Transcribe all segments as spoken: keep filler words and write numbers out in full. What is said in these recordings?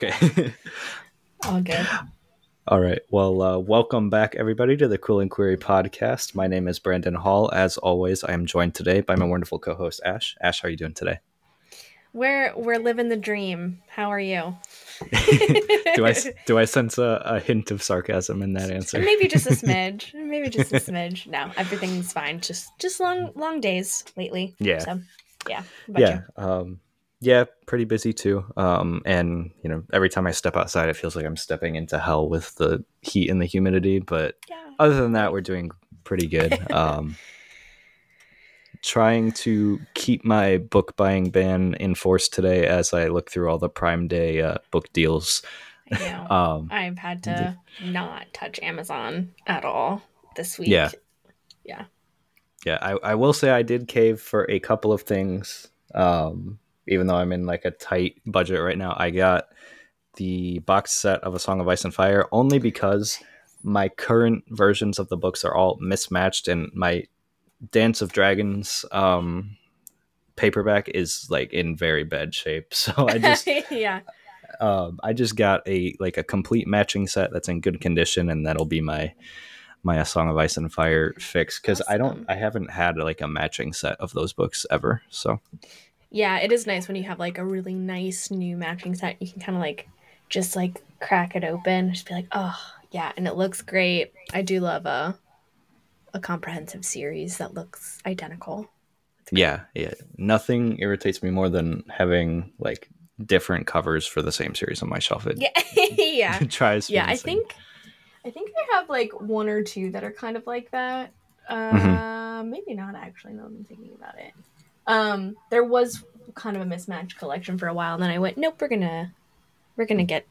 Okay. All good. All right. Well, uh, welcome back, everybody, to the Cool Inquiry podcast. My name is Brandon Hall. As always, I am joined today by my wonderful co-host, Ash. Ash, how are you doing today? We're we're living the dream. How are you? do I do I sense a, a hint of sarcasm in that answer? Maybe just a smidge. Maybe just a smidge. No, everything's fine. Just just long long days lately. Yeah. So yeah. What about Yeah. you? Um, yeah, pretty busy too. Um, and you know, every time I step outside, it feels like I'm stepping into hell with the heat and the humidity. But Yeah. other than that, we're doing pretty good. Um, trying to keep my book buying ban in force today as I look through all the Prime Day uh, book deals. I know. um, I've had to not touch Amazon at all this week. Yeah. Yeah. Yeah, I, I will say I did cave for a couple of things. Um, even though I'm in like a tight budget right now, I got the box set of A Song of Ice and Fire only because my current versions of the books are all mismatched, and my Dance of Dragons um, paperback is like in very bad shape. So I just yeah. um, I just got a like a complete matching set that's in good condition, and that'll be my my A Song of Ice and Fire fix, because Awesome. I don't I haven't had like a matching set of those books ever. So Yeah, it is nice when you have like a really nice new matching set. You can kind of like just like crack it open, just be like, oh yeah, and it looks great. I do love a a comprehensive series that looks identical. yeah, yeah, nothing irritates me more than having like different covers for the same series on my shelf. It Yeah, yeah, tries yeah. I think I think I have like one or two that are kind of like that. Uh, mm-hmm. maybe not actually. Now that I'm thinking about it, um, there was kind of a mismatched collection for a while, and then I went, nope, we're gonna we're gonna get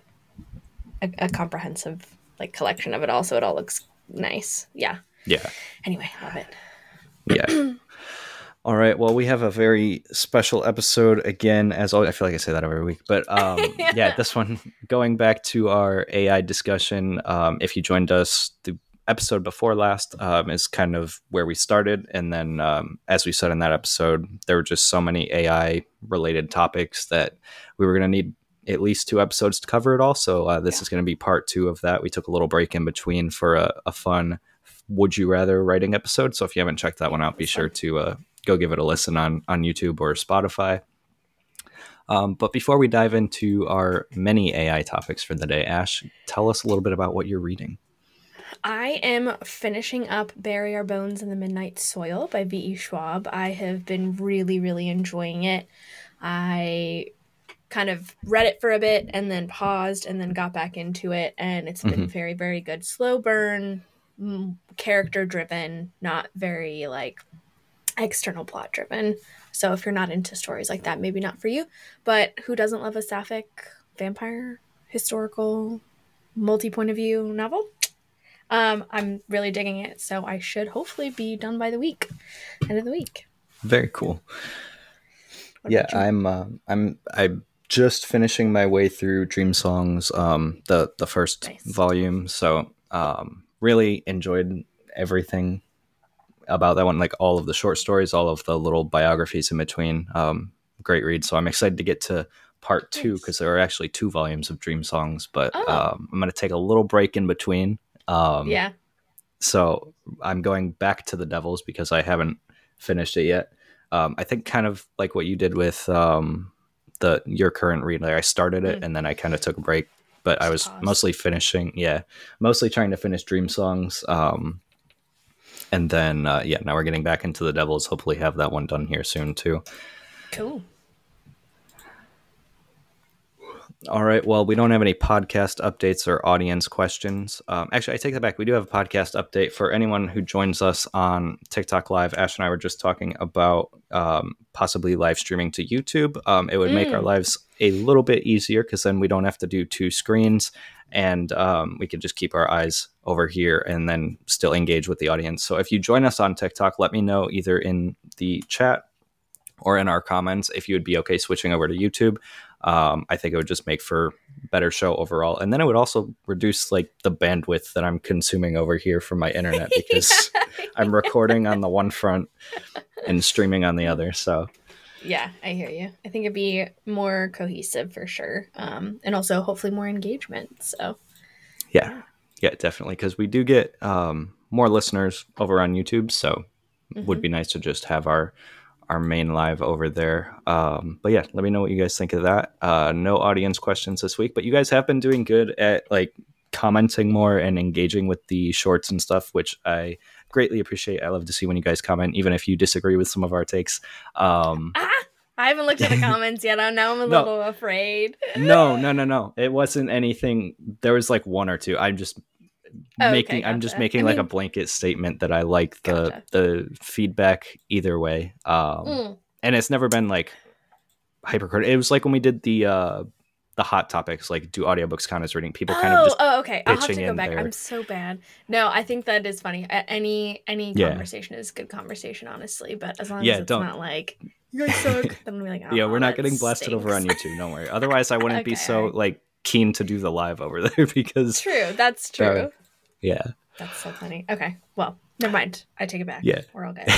a, a comprehensive like collection of it all, so it all looks nice. Yeah. Yeah. Anyway, love it. Yeah. All right. Well, we have a very special episode again, as always. I feel like I say that every week, but um, yeah. yeah, this one going back to our A I discussion. Um, if you joined us, the episode before last um, is kind of where we started, and then um, as we said in that episode, there were just so many A I related topics that we were going to need at least two episodes to cover it all. So uh, this yeah. is going to be part two of that. We took a little break in between for a, a fun Would You Rather writing episode. So if you haven't checked that one out, be sure to uh, go give it a listen on, on YouTube or Spotify. Um, but before we dive into our many A I topics for the day, Ash, tell us a little bit about what you're reading. I am finishing up Bury Our Bones in the Midnight Soil by V E. Schwab. I have been really, really enjoying it. I kind of read it for a bit and then paused and then got back into it, and it's been mm-hmm. very, very good. Slow burn, m- character driven, not very like external plot driven. So if you're not into stories like that, maybe not for you. But who doesn't love a sapphic vampire historical multi-point of view novel? Um, I'm really digging it, so I should hopefully be done by the week, end of the week. Very cool. What yeah, I'm uh, I'm I'm just finishing my way through Dream Songs, um, the the first nice. volume. So um, really enjoyed everything about that one, like all of the short stories, all of the little biographies in between. Um, great read. So I'm excited to get to part two, because nice. there are actually two volumes of Dream Songs, but oh. um, I'm going to take a little break in between. Um, yeah. So I'm going back to The Devils because I haven't finished it yet. Um, I think kind of like what you did with um, the your current read. Like I started it mm. and then I kind of took a break, but Just I was pause. mostly finishing. Yeah, mostly trying to finish Dream Songs. Um, and then uh, yeah, now we're getting back into The Devils. Hopefully, have that one done here soon too. Cool. All right. Well, we don't have any podcast updates or audience questions. Um, actually, I take that back. We do have a podcast update for anyone who joins us on TikTok Live. Ash and I were just talking about um, possibly live streaming to YouTube. Um, it would mm. make our lives a little bit easier, because then we don't have to do two screens, and um, we can just keep our eyes over here and then still engage with the audience. So if you join us on TikTok, let me know either in the chat or in our comments if you would be okay switching over to YouTube. Um, I think it would just make for better show overall. And then it would also reduce like the bandwidth that I'm consuming over here from my internet, because yeah. I'm recording on the one front and streaming on the other. So Yeah, I hear you. I think it'd be more cohesive for sure. Um, and also hopefully more engagement. So, Yeah, yeah. yeah, definitely. Because we do get um, more listeners over on YouTube, so it would Mm-hmm. be nice to just have our our main live over there. Um, but yeah, let me know what you guys think of that. Uh, no audience questions this week, but you guys have been doing good at like commenting more and engaging with the shorts and stuff, which I greatly appreciate. I love to see when you guys comment, even if you disagree with some of our takes. Um, Ah, I haven't looked at the comments yet. Now I'm a no, little afraid. no, no, no, no. It wasn't anything. There was like one or two. I'm just Oh, okay, making I'm just gotcha. I making like a mean, blanket statement that I like the gotcha. the feedback either way. Um Mm. and it's never been like hypercritical. It was like when we did the uh the hot topics, like do audiobooks count as reading, people kind of Oh, just oh, okay. I'll have pitching to go in back. I'm there. so bad. No, I think that is funny. A- Any any Yeah. conversation is good conversation, honestly. But as long as Yeah, it's don't. not like you guys suck, then I'm like, Yeah, we're oh, not that getting blasted over on stinks. YouTube, don't worry. Otherwise I wouldn't be Okay, all so right. like keen to do the live over there because True. That's that true. yeah. That's so funny. Okay. Well, never mind. I take it back. Yeah. We're all good.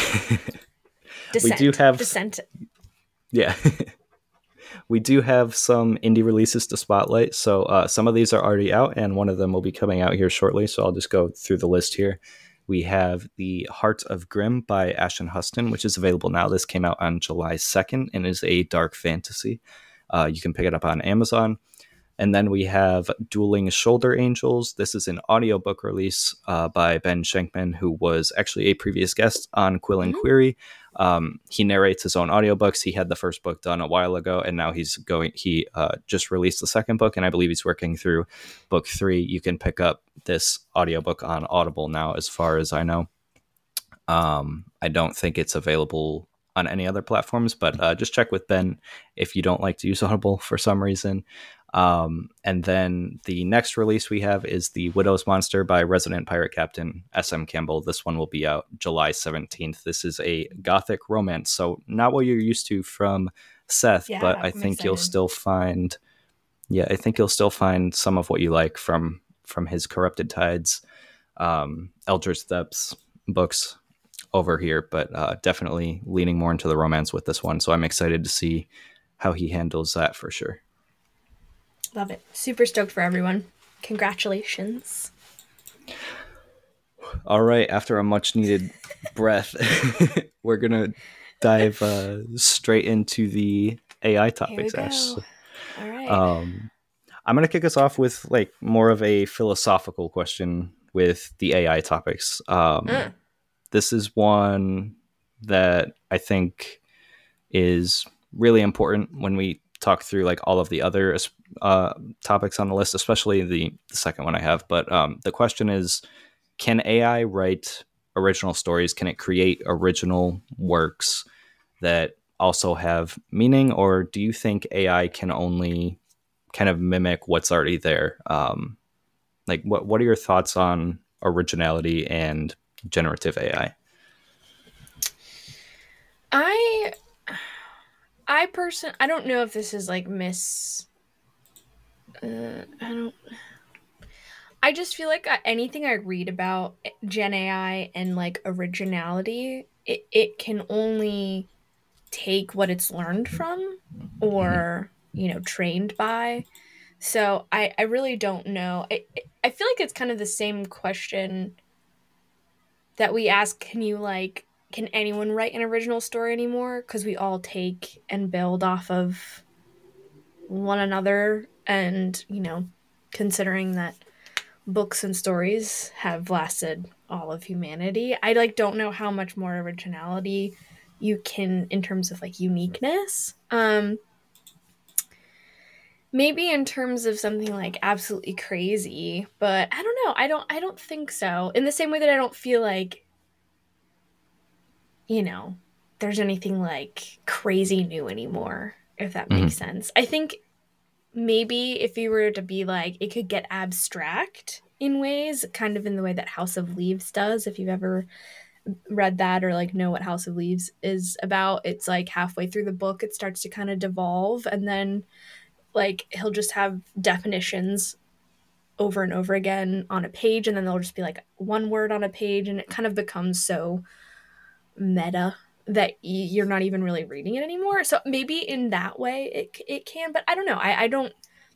We do Descent. have Descent. yeah. We do have some indie releases to spotlight. So uh, some of these are already out, and one of them will be coming out here shortly. So I'll just go through the list here. We have The Heart of Grimm by Ashton Huston, which is available now. This came out on July second and is a dark fantasy. Uh, you can pick it up on Amazon. And then we have Dueling Shoulder Angels. This is an audiobook release uh, by Ben Schenkman, who was actually a previous guest on Quill and Mm-hmm. Query. Um, he narrates his own audiobooks. He had the first book done a while ago, and now he's going. He uh, just released the second book, and I believe he's working through book three. You can pick up this audiobook on Audible now, as far as I know. Um, I don't think it's available on any other platforms, but uh, just check with Ben if you don't like to use Audible for some reason. Um, and then the next release we have is The Widow's Monster by Resident Pirate Captain S M Campbell. This one will be out July seventeenth. This is a gothic romance, so not what you're used to from Seth, but Yeah, I I'm think you'll excited. still find, yeah, I think you'll still find some of what you like from from his Corrupted Tides, um, Eldritch Depths books over here, but uh, definitely leaning more into the romance with this one. So I'm excited to see how he handles that for sure. Love it. Super stoked for everyone. Congratulations. All right, after a much needed breath, we're going to dive uh, straight into the A I Here we topics, Ash. go. So, All right. um, I'm going to kick us off with like more of a philosophical question with the A I topics. Um, Uh, this is one that I think is really important when we talk through like all of the other uh, topics on the list, especially the, the second one I have. But um, the question is, can A I write original stories? Can it create original works that also have meaning? Or do you think A I can only kind of mimic what's already there? Um, like, what, what are your thoughts on originality and generative A I? I I person I don't know if this is like miss uh, I don't I just feel like uh, anything I read about Gen A I and like originality, it, it can only take what it's learned from Mhm. or, you know, trained by. So I, I really don't know. I, I feel like it's kind of the same question that we ask, can you like, can anyone write an original story anymore? Because we all take and build off of one another. And, you know, considering that books and stories have lasted all of humanity, I like don't know how much more originality you can in terms of like uniqueness. Um, maybe in terms of something like absolutely crazy, but I don't know. I don't I don't think so. In the same way that I don't feel like, you know, there's anything like crazy new anymore, if that makes Mhm. sense. I think maybe if you were to be like, it could get abstract in ways, kind of in the way that House of Leaves does. If you've ever read that or like know what House of Leaves is about, it's like halfway through the book, it starts to kind of devolve, and then like he'll just have definitions over and over again on a page, and then there'll just be like one word on a page, and it kind of becomes so meta that you're not even really reading it anymore. So maybe in that way it it can, but I don't know. I, I don't,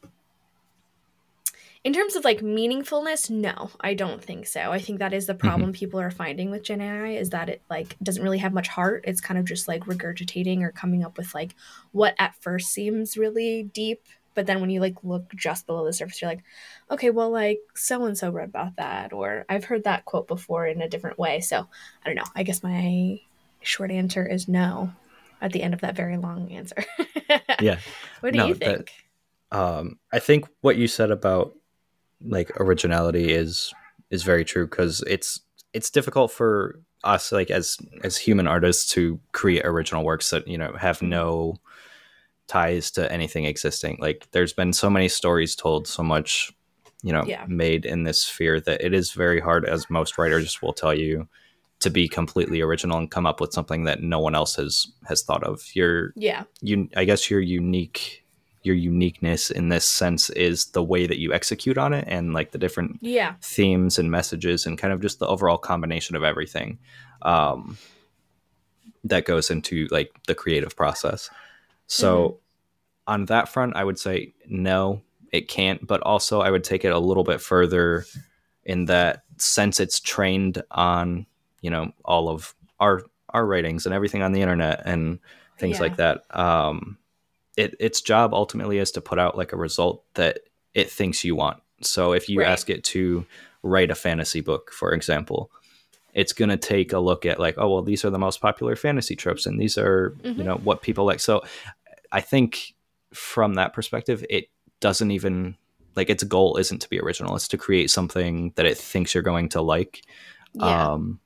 in terms of like meaningfulness, no, I don't think so. I think that is the problem Mm-hmm. people are finding with Gen A I, is that it like doesn't really have much heart. It's kind of just like regurgitating or coming up with like what at first seems really deep, but then when you like look just below the surface, you're like, okay, well, like so and so read about that, or I've heard that quote before in a different way. So I don't know. I guess my short answer is no at the end of that very long answer. Yeah. What do No, you that think? um I think what you said about like originality is is very true, because it's it's difficult for us, like as as human artists, to create original works that, you know, have Mm-hmm. no ties to anything existing. Like there's been so many stories told, so much, you know, Yeah. made in this sphere, that it is very hard, as most writers will tell you, to be completely original and come up with something that no one else has has thought of. Your Yeah. you I guess your unique your uniqueness in this sense is the way that you execute on it, and like the different Yeah. themes and messages and kind of just the overall combination of everything um, that goes into like the creative process. Mm-hmm. So on that front, I would say no, it can't. But also, I would take it a little bit further, in that since it's trained on, you know, all of our our ratings and everything on the internet and things like Yeah. that. Um, it, its job ultimately is to put out like a result that it thinks you want. So if you Right. ask it to write a fantasy book, for example, it's going to take a look at like, oh, well, these are the most popular fantasy tropes and these are, you Mm-hmm. know, what people like. So I think from that perspective, it doesn't even like, its goal isn't to be original. It's to create something that it thinks you're going to like. Yeah. Um,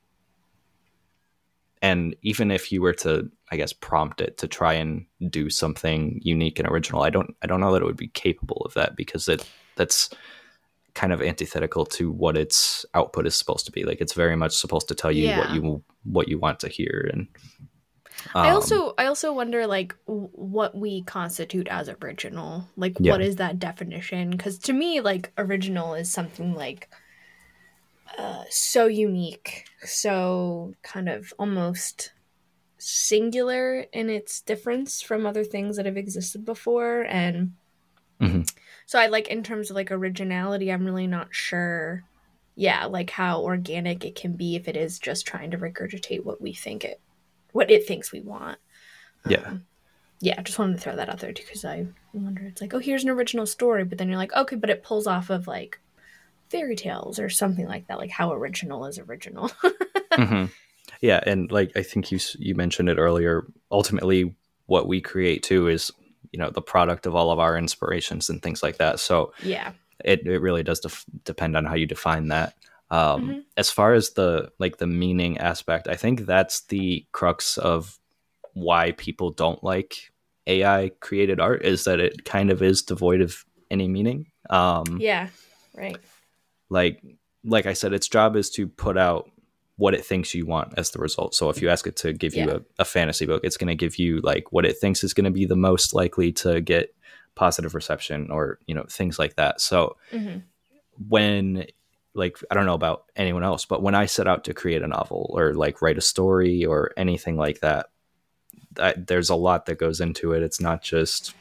and even if you were to, I guess, prompt it to try and do something unique and original, I don't, I don't know that it would be capable of that, because it that's kind of antithetical to what its output is supposed to be. Like it's very much supposed to tell you what Yeah. you what you want to hear. And I um, also I also wonder like w- what we constitute as original. Like yeah, what is that definition? Cuz to me like original is something like uh so unique, so kind of almost singular in its difference from other things that have existed before. And hmm so I like, in terms of like originality, I'm really not sure, yeah, like how organic it can be if it is just trying to regurgitate what we think it what it thinks we want. yeah. Um yeah, just wanted to throw that out there too, because I wonder, it's like, oh, here's an original story, but then you're like, okay, but it pulls off of like fairy tales or something like that. Like how original is original? hmm Yeah, and like I think you you mentioned it earlier. Ultimately, what we create too is, you know, the product of all of our inspirations and things like that. So Yeah. it it really does def- depend on how you define that. Um, Mm-hmm. as far as the like the meaning aspect, I think that's the crux of why people don't like A I created art, is that it kind of is devoid of any meaning. Um, Yeah. Right. like like I said, its job is to put out what it thinks you want as the result. So if you ask it to give you Yeah. a, a fantasy book, it's going to give you like what it thinks is going to be the most likely to get positive reception, or, you know, things like that. So Mm-hmm. when, like, I don't know about anyone else, but when I set out to create a novel or like write a story or anything like that, I, there's a lot that goes into it. It's not just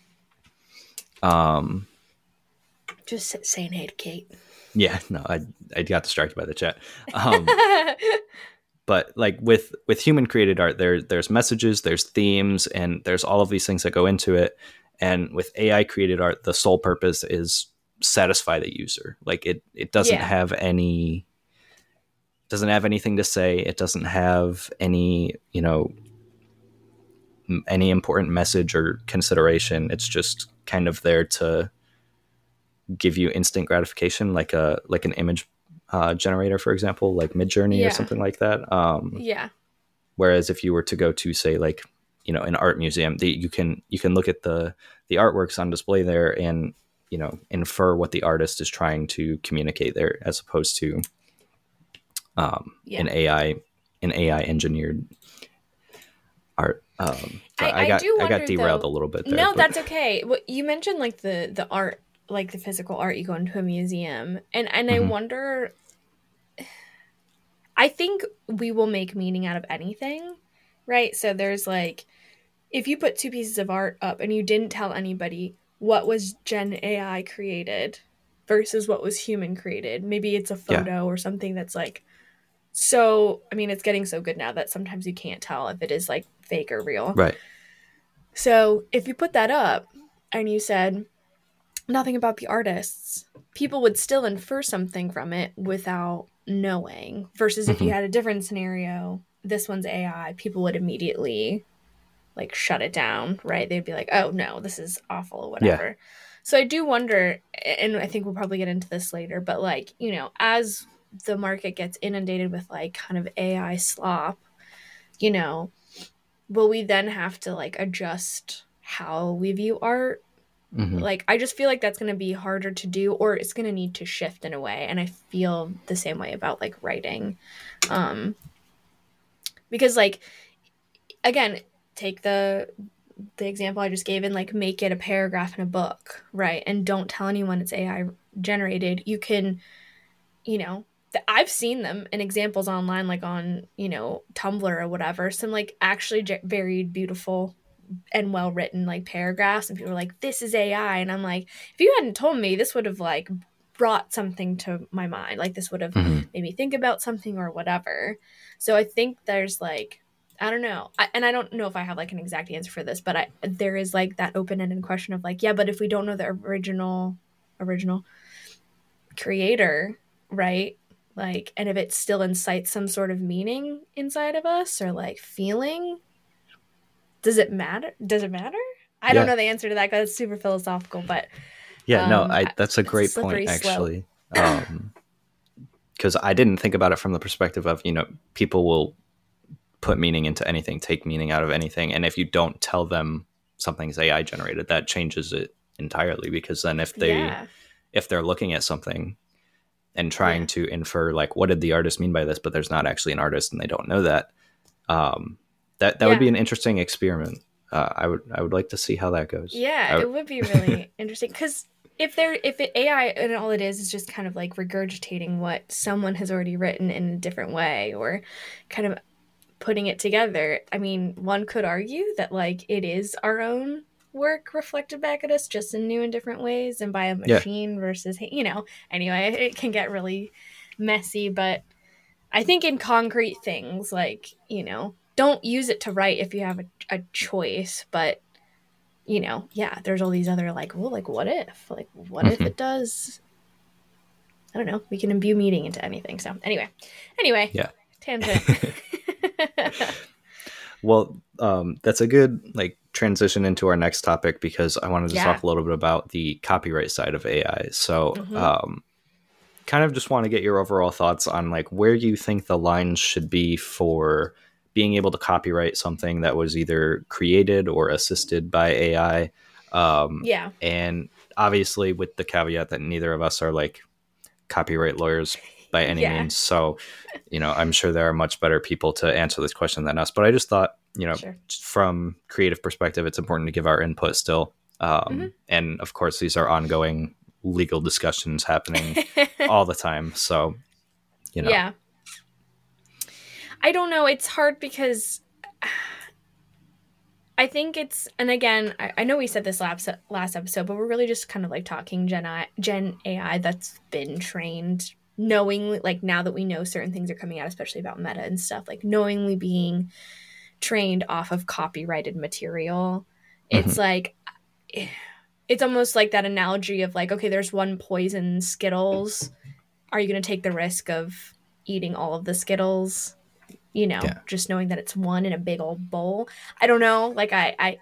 um Just saying hey to Kate. yeah, no, I I got distracted by the chat. Um but like with with human created art, there there's messages, there's themes, and there's all of these things that go into it. And with A I created art, the sole purpose is satisfy the user. Like it it doesn't Yeah. have any doesn't have anything to say. It doesn't have any, you know, any important message or consideration. It's just kind of there to give you instant gratification, like a like an image uh, generator, for example, like Midjourney or Yeah. something like that. Um, Yeah. whereas if you were to go to, say, like, you know, an art museum, the, you can you can look at the the artworks on display there and, you know, infer what the artist is trying to communicate there, as opposed to um, Yeah. an A I an A I engineered art. Um, so I, I I got do I got wonder derailed a though. little bit there, No, but that's okay. What you mentioned, like the the art, like the physical art, you go into a museum, and and I mhm, wonder. I think we will make meaning out of anything, right? So there's like, if you put two pieces of art up and you didn't tell anybody what was Gen A I created versus what was human created, maybe it's a Yeah. photo or something that's like, so, I mean, it's getting so good now that sometimes you can't tell if it is like fake or real. Right. So if you put that up and you said nothing about the artists, people would still infer something from it without knowing. Versus if you Mhm. had a different scenario, this one's A I, people would immediately like shut it down, right? They'd be like, oh no, this is awful or Yeah. whatever. So I do wonder, and I think we'll probably get into this later, but like, you know, as the market gets inundated with like kind of A I slop, you know, will we then have to like adjust how we view art? Mhm. Like, I just feel like that's going to be harder to do, or it's going to need to shift in a way. And I feel the same way about like writing. Um, because like, again, take the the example I just gave and like make it a paragraph in a book, right? And don't tell anyone it's A I generated. You can, you know, th- I've seen them in examples online, like on, you know, Tumblr or whatever, some like actually ge- very beautiful and well written like paragraphs. And people are like, this is A I. And I'm like, if you hadn't told me, this would have like brought something to my mind. Like this would have Mhm. made me think about something or whatever. So I think there's like, I don't know. I, and I don't know if I have like an exact answer for this, but I, there is like that open-ended question of like, yeah, but if we don't know the original, original creator, right? Like, and if it still incites some sort of meaning inside of us or like feeling, does it matter? Does it matter? I don't Yeah. know the answer to that because it's super philosophical, but Yeah. No, um, I. That's a it's a great point, slippery slope. actually. Um, because I didn't think about it from the perspective of, you know, people will put meaning into anything, take meaning out of anything, and if you don't tell them something's A I generated, that changes it entirely. Because then if they Yeah, if they're looking at something and trying yeah, to infer like, what did the artist mean by this, but there's not actually an artist and they don't know that, um, that that would be yeah, an interesting experiment. Uh, I would I would like to see how that goes. yeah. I It would, would be really interesting because if there, if it, A I and all it is is just kind of like regurgitating what someone has already written in a different way, or kind of putting it together. I mean, one could argue that like it is our own work reflected back at us just in new and different ways and by a yeah. machine versus, you know, anyway, it can get really messy, but I think in concrete things like, you know, don't use it to write if you have a, a choice, but you know, yeah, there's all these other like, well, like what if? Like what if Mhm. it does? I don't know. We can imbue meaning into anything. So anyway. Anyway, Yeah. tangent. Well, um, that's a good like transition into our next topic, because I wanted to Yeah. talk a little bit about the copyright side of A I. So, Mm-hmm. um, kind of just want to get your overall thoughts on like where you think the lines should be for being able to copyright something that was either created or assisted by A I. Um, Yeah. and obviously, with the caveat that neither of us are like copyright lawyers by any Yeah. means. So, you know, I'm sure there are much better people to answer this question than us. But I just thought, you know, Sure. from creative perspective, it's important to give our input still. Um, Mm-hmm. and of course, these are ongoing legal discussions happening all the time. So, you know, Yeah. I don't know. It's hard because I think it's, and again, I, I know we said this last last episode, but we're really just kind of like talking Gen I, Gen A I that's been trained knowingly, like now that we know certain things are coming out, especially about meta and stuff, like knowingly being trained off of copyrighted material. It's mhm. like, it's almost like that analogy of like, okay, there's one poison Skittles. Are you going to take the risk of eating all of the Skittles? You know, Yeah. just knowing that it's one in a big old bowl. I don't know. Like I, I,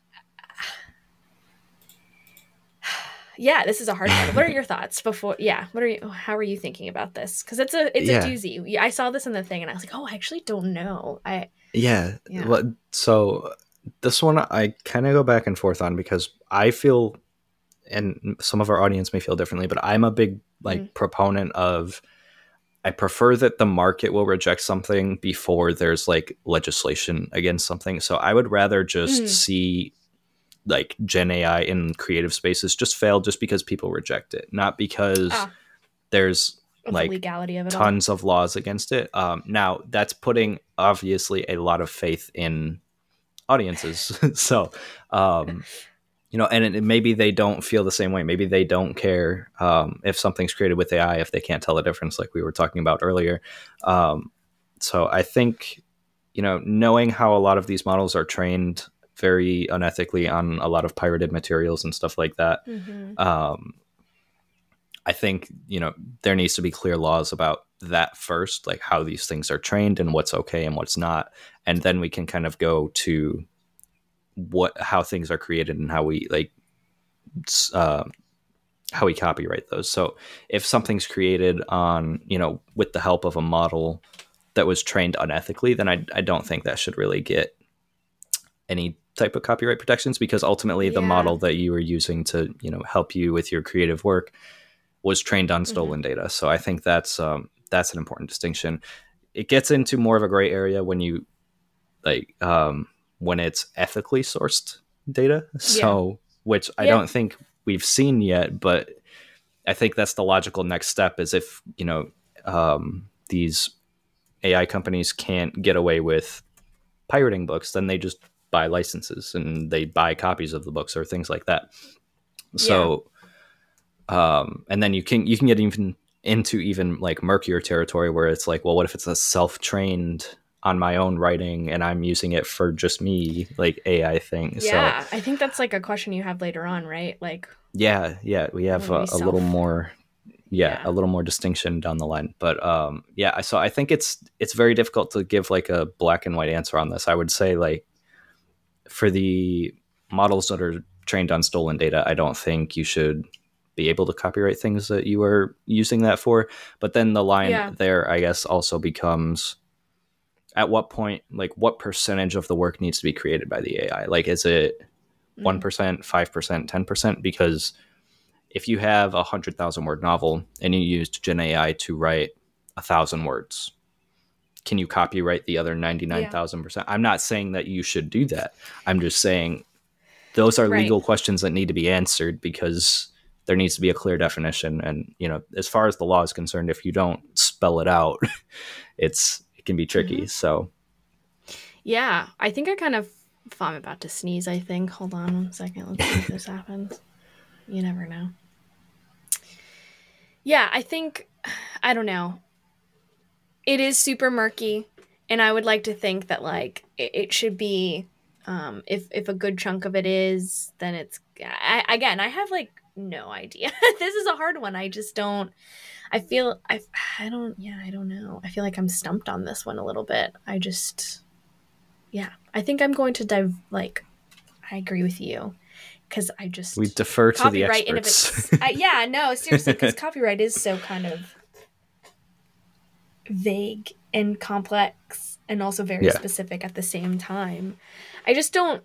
yeah, this is a hard one. What are your thoughts before? Yeah, what are you? How are you thinking about this? Because it's a, it's a Yeah. doozy. I saw this in the thing, and I was like, oh, I actually don't know. I, Yeah. yeah. Well, so this one I kind of go back and forth on, because I feel, and some of our audience may feel differently, but I'm a big Mm-hmm. like proponent of, I prefer that the market will reject something before there's like legislation against something. So I would rather just Mm-hmm. see like Gen A I in creative spaces just fail just because people reject it, not because Ah, there's Of the like legality of it all. tons of laws against it. Um, now that's putting obviously a lot of faith in audiences. so, um, you know, and it, maybe they don't feel the same way. Maybe they don't care um, if something's created with A I, if they can't tell the difference, like we were talking about earlier. Um, so I think, you know, knowing how a lot of these models are trained very unethically on a lot of pirated materials and stuff like that, Mm-hmm. um, I think, you know, there needs to be clear laws about that first, like how these things are trained and what's okay and what's not. And then we can kind of go to what, how things are created and how we like, uh, how we copyright those. So if something's created on, you know, with the help of a model that was trained unethically, then I, I don't think that should really get any type of copyright protections, because ultimately Yeah. the model that you were using to, you know, help you with your creative work was trained on stolen mm-hmm. data. So I think that's um, that's an important distinction. It gets into more of a gray area when you like um, when it's ethically sourced data. So yeah. which I yeah. don't think we've seen yet, but I think that's the logical next step. Is if you know um, these A I companies can't get away with pirating books, then they just buy licenses and they buy copies of the books or things like that. So. Yeah. Um, and then you can you can get even into even like murkier territory where it's like, well, what if it's a self-trained on my own writing and I'm using it for just me, like A I thing? Yeah, so, I think that's like a question you have later on, right? Like, yeah, yeah, we have a, a little more, yeah, yeah, a little more distinction down the line. But um, yeah, so I think it's it's very difficult to give like a black and white answer on this. I would say like for the models that are trained on stolen data, I don't think you should be able to copyright things that you are using that for. But then the line yeah. there, I guess, also becomes at what point, like what percentage of the work needs to be created by the A I? Like, is it mm. one percent, five percent, ten percent? Because if you have a hundred thousand word novel and you used Gen A I to write a thousand words, can you copyright the other ninety-nine thousand yeah. percent? I'm not saying that you should do that. I'm just saying those are right. legal questions that need to be answered, because there needs to be a clear definition. And, you know, as far as the law is concerned, if you don't spell it out, it's, it can be tricky. Mm-hmm. So. Yeah, I think I kind of, if I'm about to sneeze, I think, hold on one second. Let's see if this happens. You never know. Yeah, I think, I don't know. It is super murky. And I would like to think that like, it, it should be, um, if, if a good chunk of it is, then it's, I, again, I have like, no idea. This is a hard one. I just don't, I feel, I, I don't, yeah, I don't know. I feel like I'm stumped on this one a little bit. I just, yeah, I think I'm going to dive, like, I agree with you. Cause I just, we defer to the experts. uh, yeah, no, seriously. Cause copyright is so kind of vague and complex and also very yeah. specific at the same time. I just don't,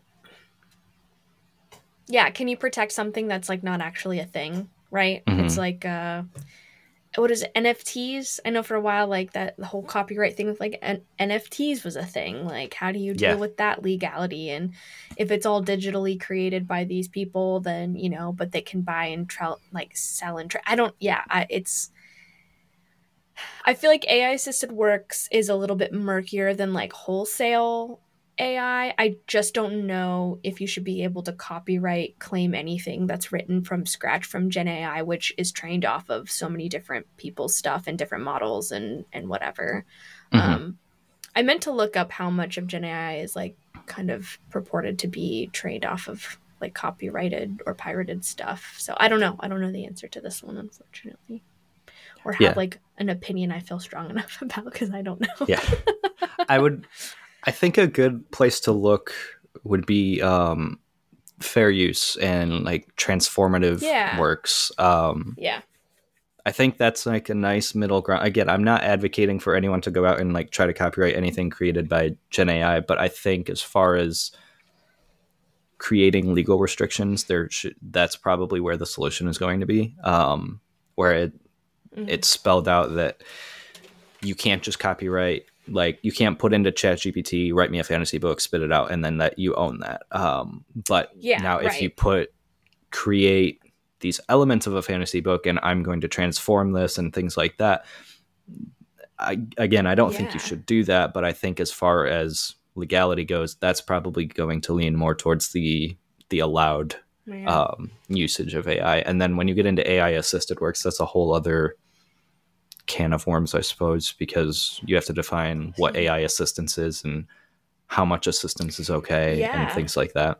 yeah, can you protect something that's like not actually a thing, right? Mm-hmm. It's like uh what is it, N F Ts? I know for a while like that the whole copyright thing with like N- NFTs was a thing. Like how do you deal yeah. with that legality? And if it's all digitally created by these people, then, you know, but they can buy and tra- like sell and tra- I don't yeah, I, it's I feel like A I assisted works is a little bit murkier than like wholesale A I. I just don't know if you should be able to copyright claim anything that's written from scratch from Gen A I, which is trained off of so many different people's stuff and different models and, and whatever. Mm-hmm. Um, I meant to look up how much of Gen A I is like kind of purported to be trained off of like copyrighted or pirated stuff. So I don't know. I don't know the answer to this one, unfortunately. Or have yeah. like an opinion I feel strong enough about, because I don't know. Yeah. I would... I think a good place to look would be um, fair use and like transformative yeah. works. Um, yeah. I think that's like a nice middle ground. Again, I'm not advocating for anyone to go out and like try to copyright anything created by Gen A I, but I think as far as creating legal restrictions, there should, that's probably where the solution is going to be, um, where it mm-hmm. it's spelled out that you can't just copyright. Like you can't put into ChatGPT, write me a fantasy book, spit it out, and then that you own that. Um, but yeah, now if right. you put create these elements of a fantasy book and I'm going to transform this and things like that. I, again, I don't Yeah. think you should do that, but I think as far as legality goes, that's probably going to lean more towards the the allowed Yeah. um, usage of A I. And then when you get into A I assisted works, that's a whole other can of worms, I suppose, because you have to define what A I assistance is and how much assistance is okay Yeah. and things like that.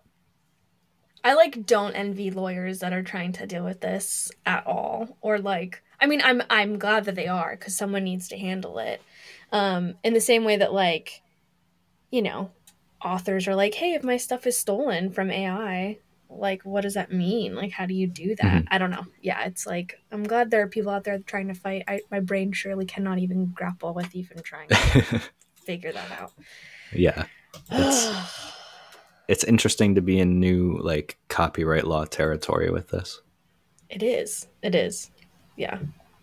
I like don't envy lawyers that are trying to deal with this at all, or like, I mean, I'm I'm glad that they are, because someone needs to handle it. Um, in the same way that, like, you know, authors are like, hey, if my stuff is stolen from A I, like, what does that mean? Like, how do you do that? Mhm. I don't know. Yeah, it's like, I'm glad there are people out there trying to fight. I, my brain surely cannot even grapple with even trying to figure that out. Yeah. It's it's interesting to be in new like copyright law territory with this. It is. It is. Yeah.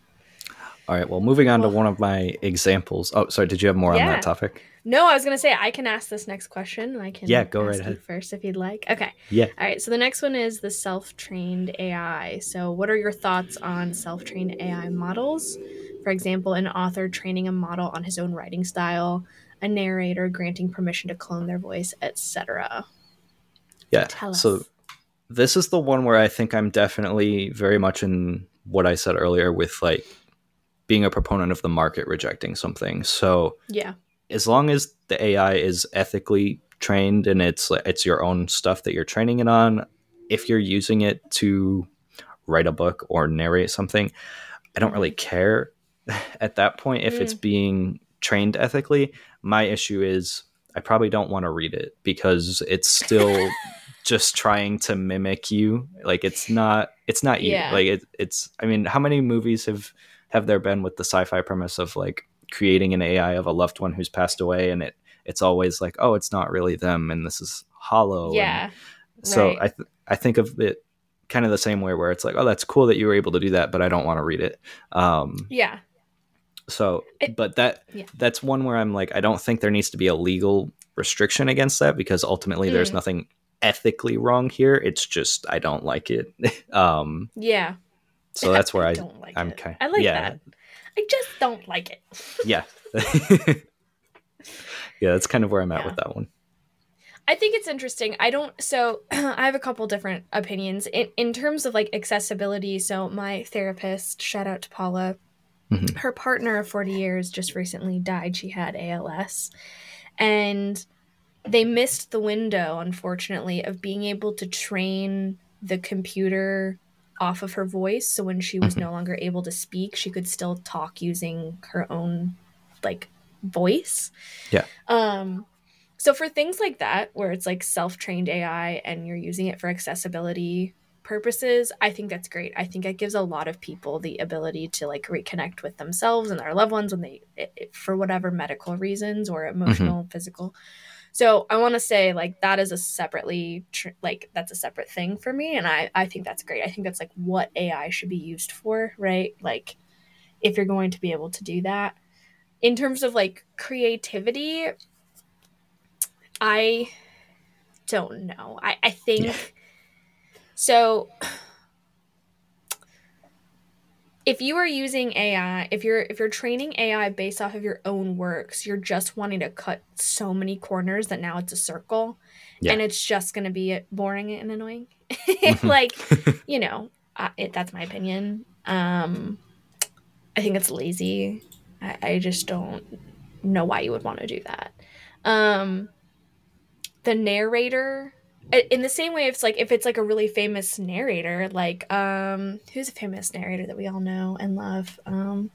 All right. Well, moving on Well, to one of my examples. Oh, sorry. Did you have more yeah. on that topic? No, I was going to say I can ask this next question. I can yeah, go ask right you ahead. first if you'd like. Okay. Yeah. All right. So the next one is the self-trained A I. So what are your thoughts on self-trained A I models? For example, an author training a model on his own writing style, a narrator granting permission to clone their voice, et cetera. Yeah. Tell us. So this is the one where I think I'm definitely very much in what I said earlier with like being a proponent of the market rejecting something. So yeah, as long as the A I is ethically trained and it's it's your own stuff that you're training it on, if you're using it to write a book or narrate something, I don't really care at that point if Mm. it's being trained ethically. My issue is I probably don't want to read it because it's still just trying to mimic you. Like it's not it's not you. Yeah. Like it, it's I mean, how many movies have have there been with the sci-fi premise of like creating an A I of a loved one who's passed away, and it it's always like, oh, it's not really them and this is hollow. Yeah. And so right. I th- I think of it kind of the same way where it's like, oh, that's cool that you were able to do that, but I don't want to read it. Um, yeah. So, It, but that yeah. that's one where I'm like, I don't think there needs to be a legal restriction against that because ultimately mm. there's nothing ethically wrong here. It's just I don't like it. um, yeah. So that's where I, I don't like I'm it. kind. I like yeah. that. I just don't like it. yeah. yeah, that's kind of where I'm at yeah. with that one. I think it's interesting. I don't, so I have a couple different opinions in, in terms of like accessibility. So my therapist, shout out to Paula, mm-hmm. her partner of forty years just recently died. She had A L S and they missed the window, unfortunately, of being able to train the computer off of her voice. So when she was mm-hmm. no longer able to speak, she could still talk using her own like voice. Yeah. Um, So for things like that, where it's like self-trained A I and you're using it for accessibility purposes, I think that's great. I think it gives a lot of people the ability to like reconnect with themselves and their loved ones when they, it, for whatever medical reasons or emotional, mm-hmm. physical. So I want to say like that is a separately, tr- like that's a separate thing for me. And I, I think that's great. I think that's like what A I should be used for, right? Like if you're going to be able to do that. In terms of like creativity, I don't know. I, I think yeah. so. If you are using A I, if you're if you're training A I based off of your own works, you're just wanting to cut so many corners that now it's a circle, yeah. and it's just going to be boring and annoying. Mm-hmm. Like, you know, uh, it, that's my opinion. Um, I think it's lazy. I, I just don't know why you would want to do that. Um, the narrator, in the same way, it's like if it's like a really famous narrator, like um, who's a famous narrator that we all know and love? Um,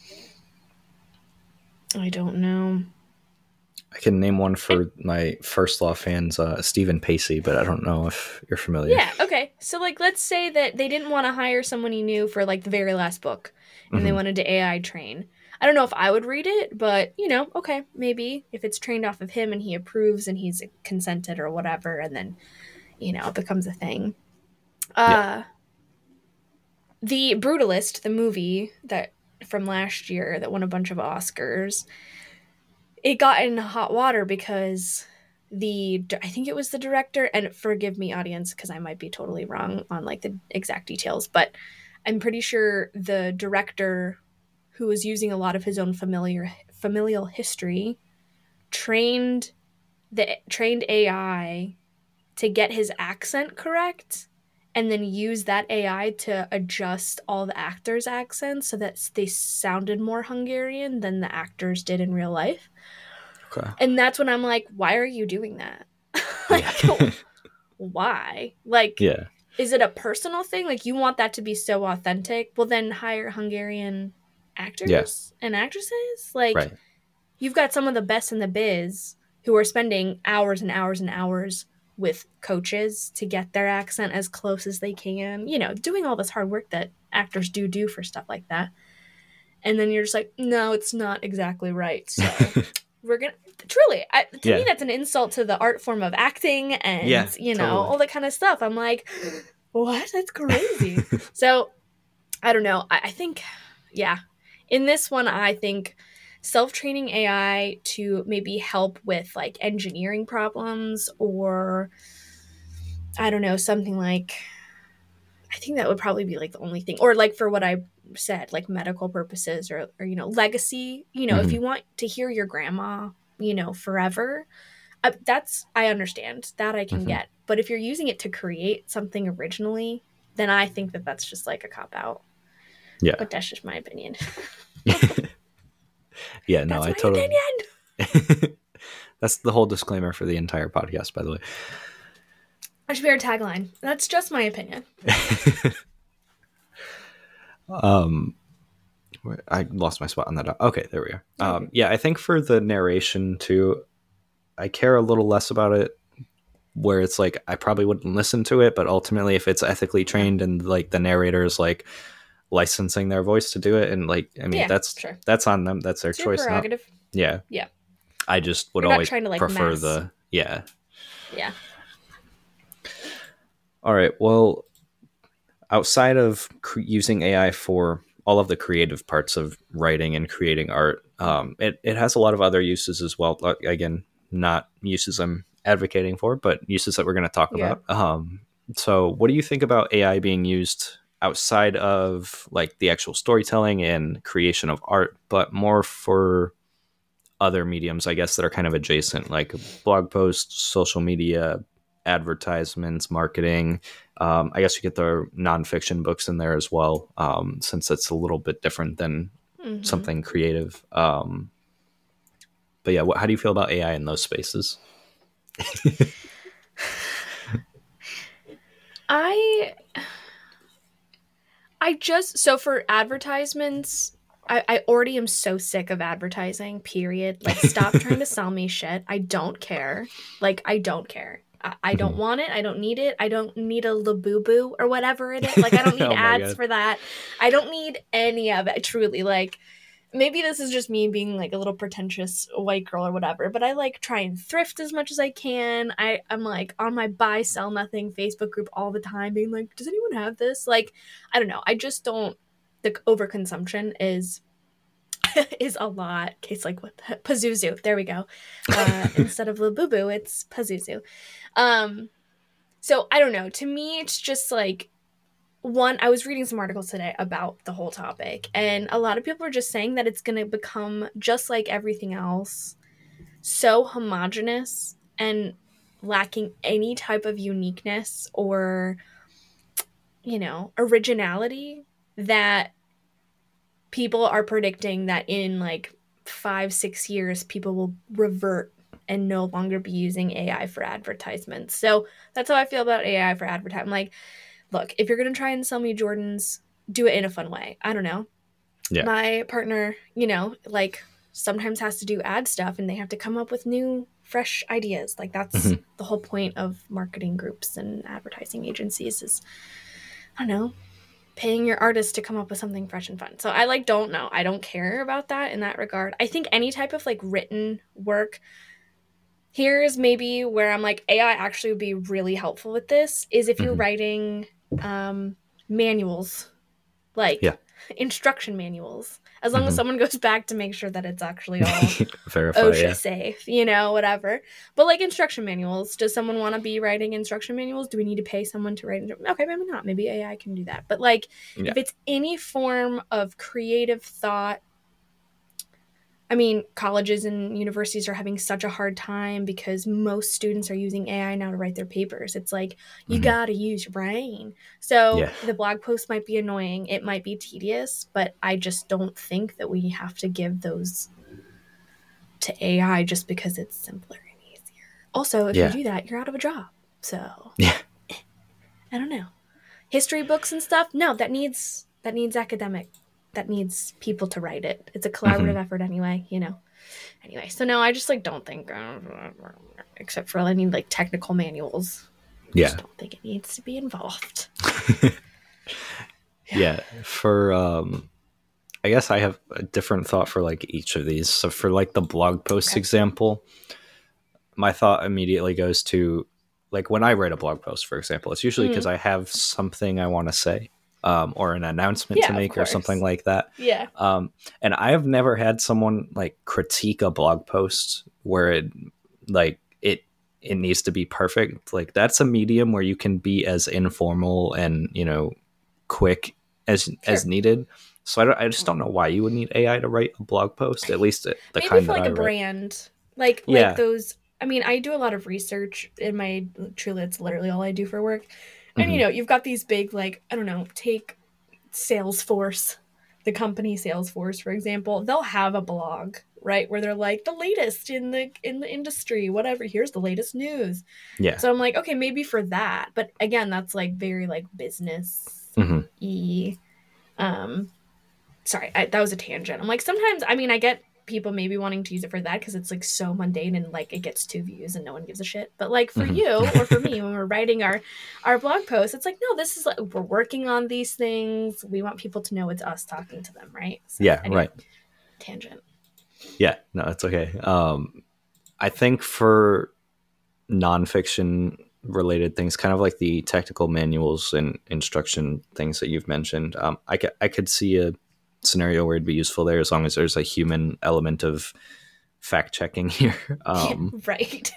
I don't know. I can name one for it, my First Law fans, uh, Stephen Pacey, but I don't know if you're familiar. Yeah, okay. So, like, let's say that they didn't want to hire someone he knew for, like, the very last book, and mm-hmm. they wanted to A I train. I don't know if I would read it, but, you know, okay, maybe if it's trained off of him and he approves and he's consented or whatever, and then, you know, it becomes a thing. Uh, yeah. The Brutalist, the movie that from last year that won a bunch of Oscars, it got in hot water because the I think it was the director, and forgive me audience because I might be totally wrong on like the exact details, but I'm pretty sure the director, who was using a lot of his own familiar familial history, trained the trained A I to get his accent correct, and then use that A I to adjust all the actors' accents so that they sounded more Hungarian than the actors did in real life. Okay. And that's when I'm like, why are you doing that? Like, Yeah. why? Like, Yeah. is it a personal thing? Like, you want that to be so authentic? Well, then hire Hungarian actors Yeah. and actresses. Like, Right. you've got some of the best in the biz who are spending hours and hours and hours with coaches to get their accent as close as they can, you know, doing all this hard work that actors do do for stuff like that. And then you're just like, no, it's not exactly right. So we're going to, truly, I, to Yeah. me, that's an insult to the art form of acting and, Yeah, you know, totally. all that kind of stuff. I'm like, what? That's crazy. So I don't know. I, I think, yeah, in this one, I think self-training A I to maybe help with like engineering problems, or I don't know, something like, I think that would probably be like the only thing, or like for what I said, like medical purposes, or, or you know, legacy, you know, Mm-hmm. if you want to hear your grandma, you know, forever, uh, that's, I understand that, I can Mm-hmm. get. But if you're using it to create something originally, then I think that that's just like a cop out. Yeah. But that's just my opinion. Yeah, no, That's I my totally. opinion. That's the whole disclaimer for the entire podcast, by the way. That should be our tagline. That's just my opinion. um, I lost my spot on that. Okay, there we are. Um, Mm-hmm. yeah, I think for the narration too, I care a little less about it. Where it's like I probably wouldn't listen to it, but ultimately, if it's ethically trained, yeah, and like the narrator is like licensing their voice to do it, and like I mean, yeah, that's sure. That's on them. That's their it's choice. Your prerogative. Not, yeah, yeah. I just would You're always not trying to, like, prefer mass. the yeah. Yeah. All right. Well, outside of cre- using A I for all of the creative parts of writing and creating art, um, it it has a lot of other uses as well. Again, not uses I'm advocating for, but uses that we're going to talk yeah. about. Um, so what do you think about A I being used outside of like the actual storytelling and creation of art, but more for other mediums, I guess, that are kind of adjacent, like blog posts, social media, advertisements, marketing? Um, I guess you get the nonfiction books in there as well, um, since it's a little bit different than mm-hmm. something creative. Um, but yeah, what, how do you feel about A I in those spaces? I I just, so for advertisements, I, I already am so sick of advertising, period. Like, stop trying to sell me shit. I don't care. Like, I don't care. I, I don't mm-hmm. want it. I don't need it. I don't need a Labubu or whatever it is. Like, I don't need oh ads God. for that. I don't need any of it, truly. Like, maybe this is just me being like a little pretentious white girl or whatever, but I like try and thrift as much as I can. I, I'm like on my buy sell nothing Facebook group all the time being like, does anyone have this? Like, I don't know. I just don't, the overconsumption is is a lot. Case like what Pazuzu. There we go. Uh, instead of Labubu, it's Pazuzu. Um, so I don't know. To me, it's just like, one, I was reading some articles today about the whole topic, and a lot of people are just saying that it's going to become just like everything else, so homogenous and lacking any type of uniqueness or, you know, originality, that people are predicting that in like five, six years, people will revert and no longer be using A I for advertisements. So that's how I feel about A I for advertising. Like, look, if you're going to try and sell me Jordans, do it in a fun way. I don't know. Yeah. My partner, you know, like sometimes has to do ad stuff and they have to come up with new, fresh ideas. Like that's mm-hmm. the whole point of marketing groups and advertising agencies is, I don't know, paying your artist to come up with something fresh and fun. So I like, don't know. I don't care about that in that regard. I think any type of like written work, here's maybe where I'm like, A I actually would be really helpful with this, is if you're mm-hmm. writing um, manuals, like yeah. instruction manuals. As long Mhm. as someone goes back to make sure that it's actually all Verify, OSHA yeah. safe, you know, whatever. But like instruction manuals, does someone want to be writing instruction manuals? Do we need to pay someone to write? Okay, maybe not. Maybe A I can do that. But like, Yeah. if it's any form of creative thought, I mean, colleges and universities are having such a hard time because most students are using A I now to write their papers. It's like, you Mhm. gotta use your brain. So Yeah. the blog post might be annoying. It might be tedious, but I just don't think that we have to give those to A I just because it's simpler and easier. Also, if Yeah. you do that, you're out of a job. So Yeah. I don't know. History books and stuff, no, that needs that needs academic. That needs people to write it. It's a collaborative Mhm. effort anyway, you know. Anyway, so no, I just like don't think, uh, except for any like technical manuals. I Yeah. just don't think it needs to be involved. Yeah. For um, I guess I have a different thought for like each of these. So for like the blog post Okay. example, my thought immediately goes to like when I write a blog post, for example, it's usually because Mhm. I have something I want to say, um, or an announcement to Yeah, of make or something course. like that. Yeah. Um, and I have never had someone like critique a blog post where it like it it needs to be perfect. Like that's a medium where you can be as informal and, you know, quick as Sure. as needed. So I, don't, I just don't know why you would need A I to write a blog post, at least the Maybe kind for that like I a write. brand. Like Yeah. like those I mean, I do a lot of research in my truly it's literally all I do for work. And Mhm. you know, you've got these big like, I don't know, take Salesforce, the company Salesforce, for example. They'll have a blog, right, where they're like the latest in the in the industry, whatever. Here's the latest news. Yeah. So I'm like, okay, maybe for that, but again, that's like very like business Mhm. y. Um, sorry, I, that was a tangent. I'm like, sometimes, I mean, I get people maybe wanting to use it for that because it's like so mundane and like it gets two views and no one gives a shit. But like for Mhm. you or for me, when we're writing our our blog posts, it's like, no, this is like we're working on these things. We want people to know it's us talking to them, right? So, Yeah, anyway, right. tangent. Yeah, no, it's okay. Um, I think for nonfiction related things, kind of like the technical manuals and instruction things that you've mentioned, um, I, c- I could see a scenario where it'd be useful there as long as there's a human element of fact checking here. Um, Right.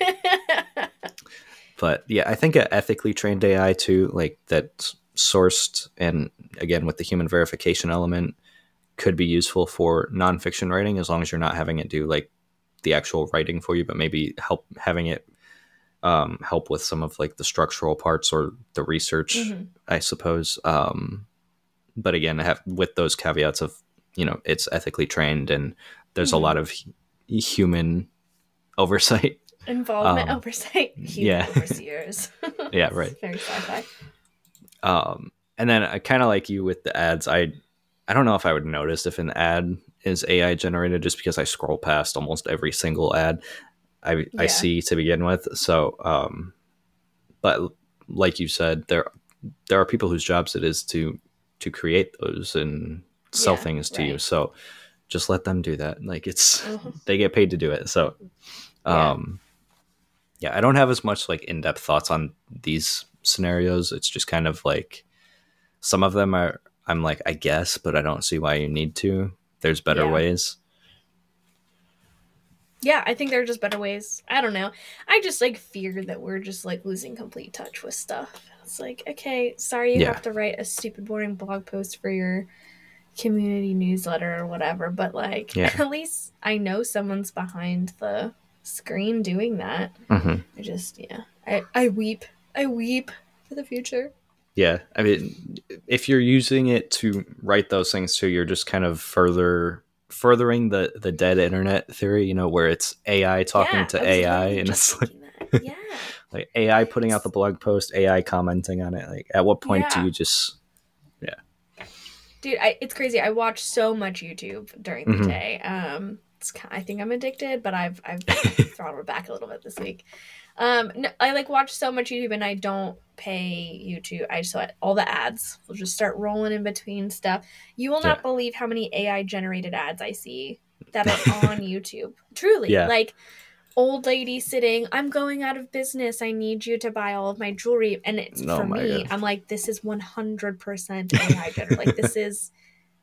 but yeah, I think an ethically trained A I too, like that's sourced and again with the human verification element, could be useful for nonfiction writing as long as you're not having it do like the actual writing for you, but maybe help having it um, help with some of like the structural parts or the research, Mhm. I suppose. Um, but again, I have with those caveats of, you know, it's ethically trained and there's a Mhm. lot of hu- human oversight. Involvement, Um, oversight, human yeah, overseers. yeah, It's right. very sci-fi. Um, and then I kind of like you with the ads. I I don't know if I would notice if an ad is A I generated just because I scroll past almost every single ad I I Yeah. see to begin with. So, um, but like you said, there there are people whose jobs it is to to create those and sell Yeah, things to you. right. So just let them do that. Like it's Uh-huh. they get paid to do it. So Yeah. um, yeah, I don't have as much like in depth thoughts on these scenarios. It's just kind of like some of them are I'm like I guess, but I don't see why you need to. There's better Yeah. ways. Yeah, I think there are just better ways. I don't know. I just like fear that we're just like losing complete touch with stuff. It's like, okay, sorry you Yeah, have to write a stupid boring blog post for your community newsletter or whatever, but like yeah. at least I know someone's behind the screen doing that. hmm I just yeah. I, I weep. I weep for the future. Yeah, I mean, if you're using it to write those things too, you're just kind of further furthering the the dead internet theory. You know, where it's A I talking Yeah, to I was A I, literally and just it's like thinking that. Yeah. like A I putting out the It's blog post, A I commenting on it. Like, at what point do yeah. you just? Yeah. Dude, I, it's crazy. I watch so much YouTube during the hmm day. Um, it's, I think I'm addicted, but I've I've throttled back a little bit this week. Um, no, I like watch so much YouTube, and I don't pay YouTube. I just let all the ads will just start rolling in between stuff. You will Yeah. not believe how many A I generated ads I see that are on YouTube. Truly, Yeah. like old lady sitting, I'm going out of business, I need you to buy all of my jewelry. And it's Oh for my me, god. I'm like, this is one hundred percent A I generated. Like this is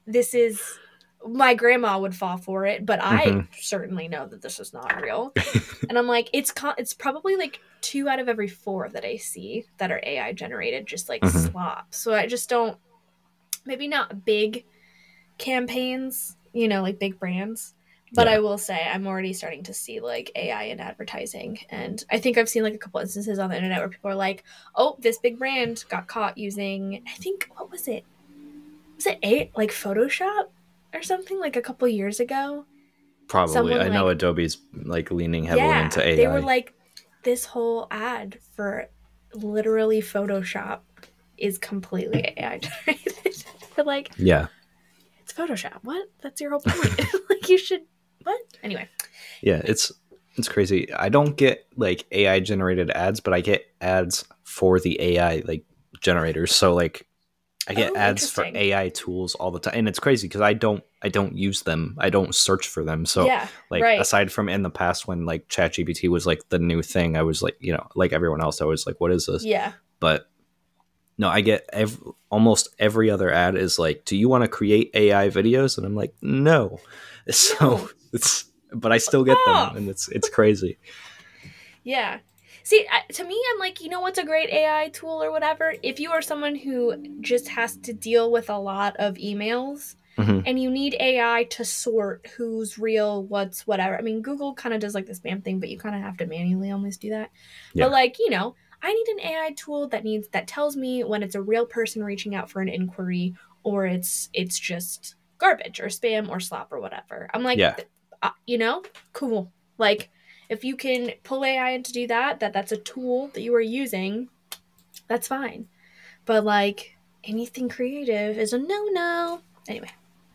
this is, my grandma would fall for it, but I Mm-hmm. certainly know that this is not real. And I'm like, it's con- it's probably like two out of every four that I see that are A I generated, just like Mm-hmm. slop. So I just don't, maybe not big campaigns, you know, like big brands. But Yeah. I will say I'm already starting to see like A I in advertising. And I think I've seen like a couple instances on the internet where people are like, oh, this big brand got caught using, I think, what was it? Was it a like Photoshop or something like a couple years ago? Probably. Someone I know like, Adobe's like leaning heavily into yeah, they A I. were like, this whole ad for literally Photoshop is completely A I generated. But like, Yeah. it's Photoshop. What? That's your whole point. Like, you should, what? Anyway. Yeah, it's it's crazy. I don't get like A I generated ads, but I get ads for the A I like generators. So like I get Oh, ads for interesting. A I tools all the time, and it's crazy because I don't I don't use them. I don't search for them. So Yeah, like right. aside from in the past when like ChatGPT was like the new thing, I was like, you know, like everyone else, I was like, what is this? Yeah. But no, I get ev- almost every other ad is like, do you want to create A I videos? And I'm like, no. So No. it's, but I still get them, and it's it's crazy. Yeah. See, I, to me, I'm like, you know what's a great A I tool or whatever? If you are someone who just has to deal with a lot of emails Mm-hmm. and you need A I to sort who's real, what's whatever. I mean, Google kind of does like the spam thing, but you kind of have to manually almost do that. Yeah. But like, you know, I need an A I tool that needs that tells me when it's a real person reaching out for an inquiry or it's it's just garbage or spam or slop or whatever. I'm like, Yeah. uh, you know, cool. Like, if you can pull A I in to do that, that that's a tool that you are using, that's fine. But like anything creative is a no-no. Anyway.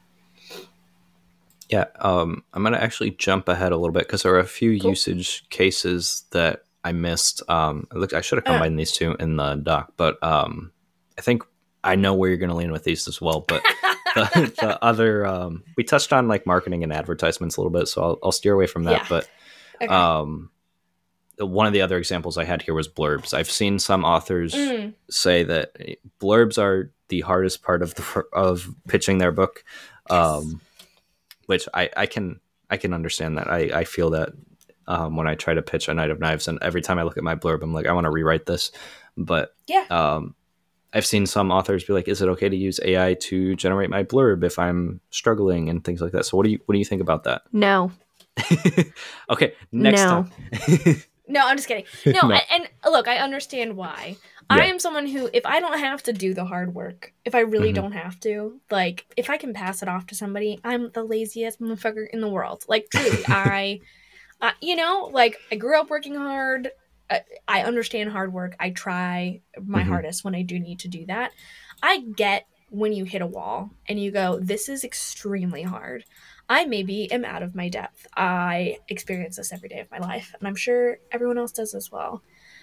Yeah, um, I'm gonna actually jump ahead a little bit because there are a few Cool. usage cases that I missed. Um, I looked, I should have Uh. combined these two in the doc, but um, I think I know where you're gonna lean with these as well. But the, the other, um, we touched on like marketing and advertisements a little bit, so I'll, I'll steer away from that. Yeah. But Okay. um, one of the other examples I had here was blurbs. I've seen some authors Mm. say that blurbs are the hardest part of the of pitching their book. Yes. Um, which I, I can I can understand that. I, I feel that um, when I try to pitch A Knight of Knives, and every time I look at my blurb, I'm like, I want to rewrite this. But Yeah. um, I've seen some authors be like, is it okay to use A I to generate my blurb if I'm struggling and things like that? So what do you what do you think about that? No. Okay, next no. time. No, I'm just kidding. No, No. I, and look, I understand why. Yeah. I am someone who, if I don't have to do the hard work, if I really Mhm. don't have to, like, if I can pass it off to somebody, I'm the laziest motherfucker in the world. Like, truly, I, uh, you know, like, I grew up working hard. I, I understand hard work. I try my Mhm. hardest when I do need to do that. I get when you hit a wall and you go, this is extremely hard. I maybe am out of my depth. I experience this every day of my life, and I'm sure everyone else does as well.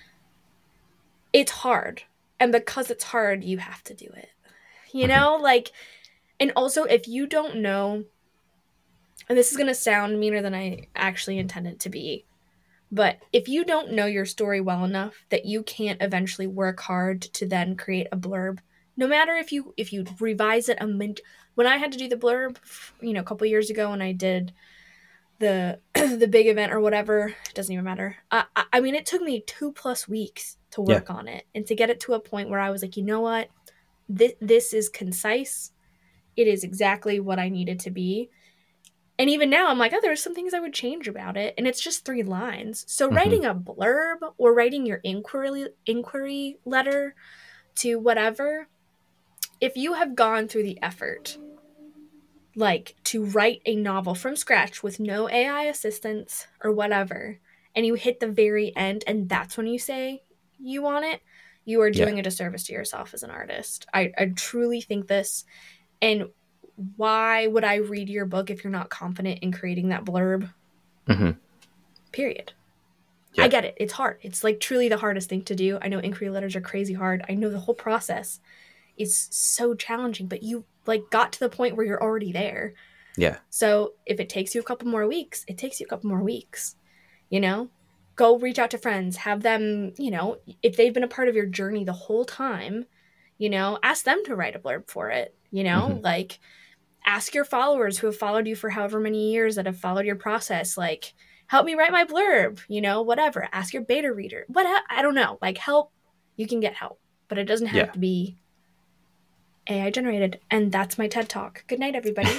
It's hard, and because it's hard, you have to do it. You know, mm-hmm. like, and also if you don't know, and this is going to sound meaner than I actually intended to be, but if you don't know your story well enough that you can't eventually work hard to then create a blurb, no matter if you if you revise it a mint. When I had to do the blurb, you know, a couple years ago when I did the the big event or whatever, it doesn't even matter. I, I mean, it took me two plus weeks to work yeah. on it and to get it to a point where I was like, you know what, this this is concise. It is exactly what I need it to be. And even now, I'm like, oh, there's some things I would change about it, and it's just three lines. So mm-hmm. writing a blurb or writing your inquiry inquiry letter to whatever, if you have gone through the effort, like to write a novel from scratch with no A I assistance or whatever, and you hit the very end, and that's when you say you want it, you are doing yeah. a disservice to yourself as an artist. I, I truly think this. And why would I read your book if you're not confident in creating that blurb? Mm-hmm. Period. Yeah. I get it. It's hard. It's like truly the hardest thing to do. I know inquiry letters are crazy hard. I know the whole process is so challenging, but you like got to the point where you're already there. Yeah. So if it takes you a couple more weeks, it takes you a couple more weeks, you know? Go reach out to friends, have them, you know, if they've been a part of your journey the whole time, you know, ask them to write a blurb for it, you know, mm-hmm. like ask your followers who have followed you for however many years that have followed your process, like, help me write my blurb, you know, whatever. Ask your beta reader. What I don't know. Like, help, you can get help, but it doesn't have yeah. to be A I generated. And that's my TED Talk. Good night, everybody.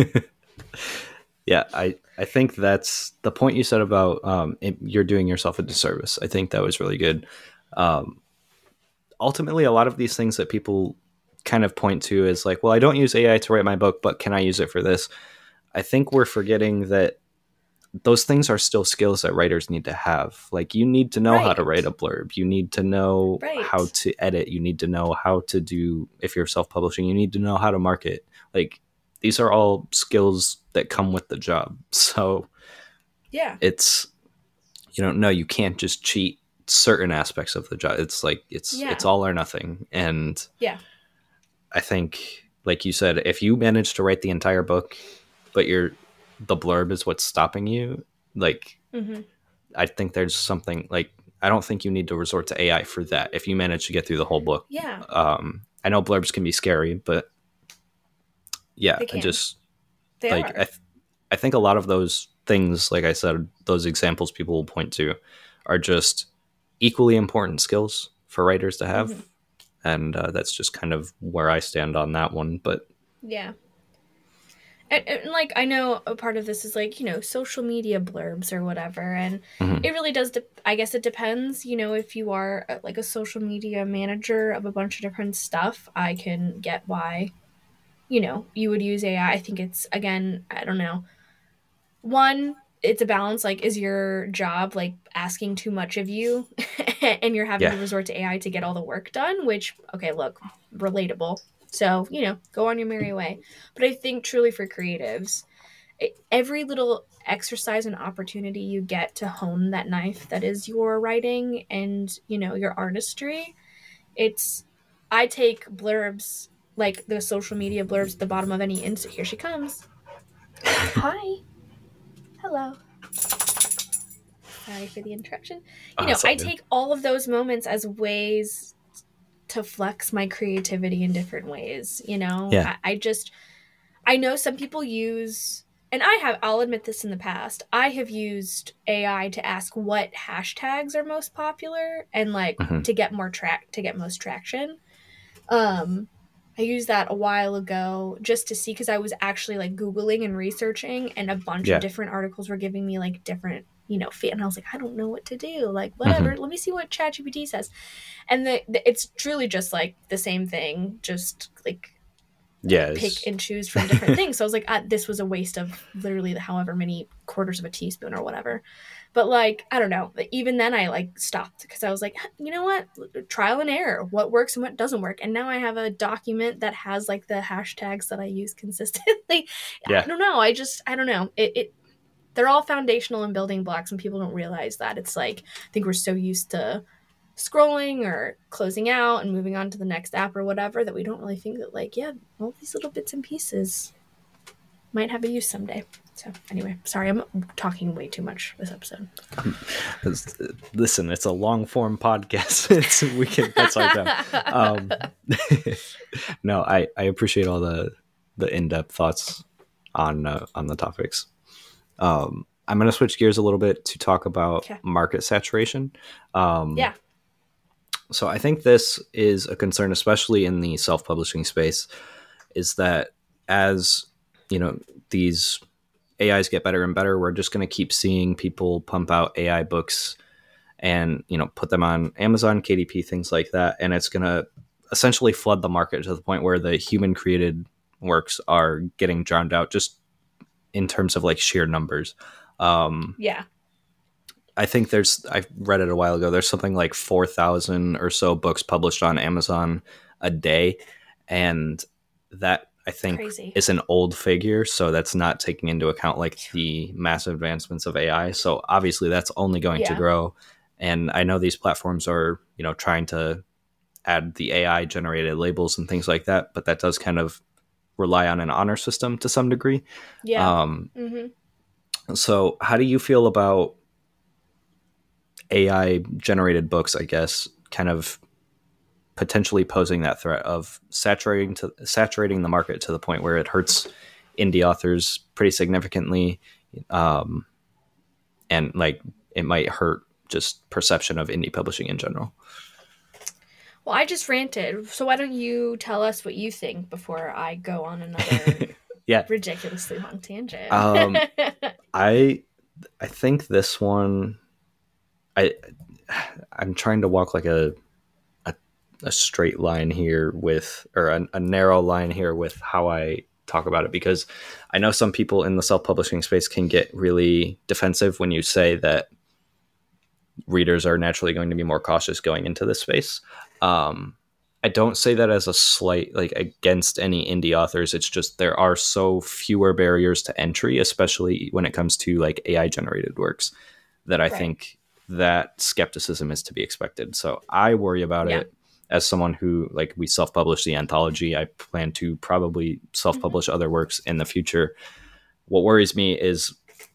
Yeah, I, I think that's the point you said about um, it, you're doing yourself a disservice. I think that was really good. Um, ultimately, a lot of these things that people kind of point to is like, well, I don't use A I to write my book, but can I use it for this? I think we're forgetting that those things are still skills that writers need to have. Like, you need to know right. how to write a blurb. You need to know right. how to edit. You need to know how to do, if you're self-publishing, you need to know how to market. Like, these are all skills that come with the job. So yeah, it's, you don't know, you can't just cheat certain aspects of the job. It's like, it's, yeah. it's all or nothing. And yeah, I think, like you said, if you manage to write the entire book, but you're, the blurb is what's stopping you, like, mm-hmm. I think there's something, like, I don't think you need to resort to A I for that if you manage to get through the whole book. Yeah. Um, I know blurbs can be scary, but yeah, I just, they like, are. I, th- I think a lot of those things, like I said, those examples people will point to are just equally important skills for writers to have. Mm-hmm. And uh, that's just kind of where I stand on that one. But yeah. And, and, like, I know a part of this is, like, you know, social media blurbs or whatever. And mm-hmm. it really does, de- I guess it depends, you know, if you are, uh, like, a social media manager of a bunch of different stuff, I can get why, you know, you would use A I. I think it's, again, I don't know. One, it's a balance. Like, is your job, like, asking too much of you and you're having yeah. to resort to A I to get all the work done? Which, okay, look, relatable. So, you know, go on your merry way. But I think truly for creatives, it, every little exercise and opportunity you get to hone that knife that is your writing and, you know, your artistry, it's, I take blurbs, like the social media blurbs at the bottom of any Insta. Here she comes. Hi. Hello. Sorry for the interruption. You know, I take all of those moments as ways to flex my creativity in different ways, you know? Yeah. I, I just, I know some people use, and I have, I'll admit this in the past, I have used A I to ask what hashtags are most popular and, like, mm-hmm. to get more track, to get most traction. Um, I used that a while ago just to see, because I was actually, like, Googling and researching, and a bunch yeah. of different articles were giving me, like, different, you know, fit, and I was like, I don't know what to do. Like, whatever, mm-hmm. let me see what ChatGPT says. And the, the, it's truly just, like, the same thing, just, like, yeah, pick and choose from different things. So I was like, ah, this was a waste of literally however many quarters of a teaspoon or whatever. But, like, I don't know. Even then I, like, stopped because I was like, you know what? Trial and error. What works and what doesn't work. And now I have a document that has, like, the hashtags that I use consistently. Yeah. I don't know. I just, I don't know. It, it, they're all foundational and building blocks, and people don't realize that. It's like, I think we're so used to scrolling or closing out and moving on to the next app or whatever that we don't really think that, like, yeah, all these little bits and pieces might have a use someday. So anyway, sorry, I'm talking way too much this episode. Listen, it's a long form podcast. It's, we can that's our job. Um, no, I, I appreciate all the the in depth thoughts on uh, on the topics. Um, I'm going to switch gears a little bit to talk about okay. market saturation. Um, yeah. So I think this is a concern, especially in the self-publishing space, is that as, you know, these A Is get better and better, we're just going to keep seeing people pump out A I books and, you know, put them on Amazon, K D P, things like that. And it's going to essentially flood the market to the point where the human created works are getting drowned out just in terms of, like, sheer numbers. Um, yeah. I think there's, I read it a while ago, there's something like four thousand or so books published on Amazon a day. And that, I think, Crazy. is an old figure. So that's not taking into account, like, the massive advancements of A I. So obviously that's only going yeah. to grow. And I know these platforms are, you know, trying to add the A I generated labels and things like that, but that does kind of rely on an honor system to some degree. Yeah. Um, mm-hmm. So how do you feel about A I generated books, I guess, kind of potentially posing that threat of saturating to saturating the market to the point where it hurts indie authors pretty significantly, um, and like it might hurt just perception of indie publishing in general. Well, I just ranted, so why don't you tell us what you think before I go on another yeah ridiculously long tangent? um, I I think this one, I I'm trying to walk like a a, a straight line here with, or a, a narrow line here with how I talk about it, because I know some people in the self-publishing space can get really defensive when you say that readers are naturally going to be more cautious going into this space. Um, I don't say that as a slight, like, against any indie authors. It's just there are so fewer barriers to entry, especially when it comes to like A I generated works, that I right. think that skepticism is to be expected. So I worry about yeah. it as someone who, like, we self-publish the anthology. I plan to probably self-publish mm-hmm. other works in the future. What worries me is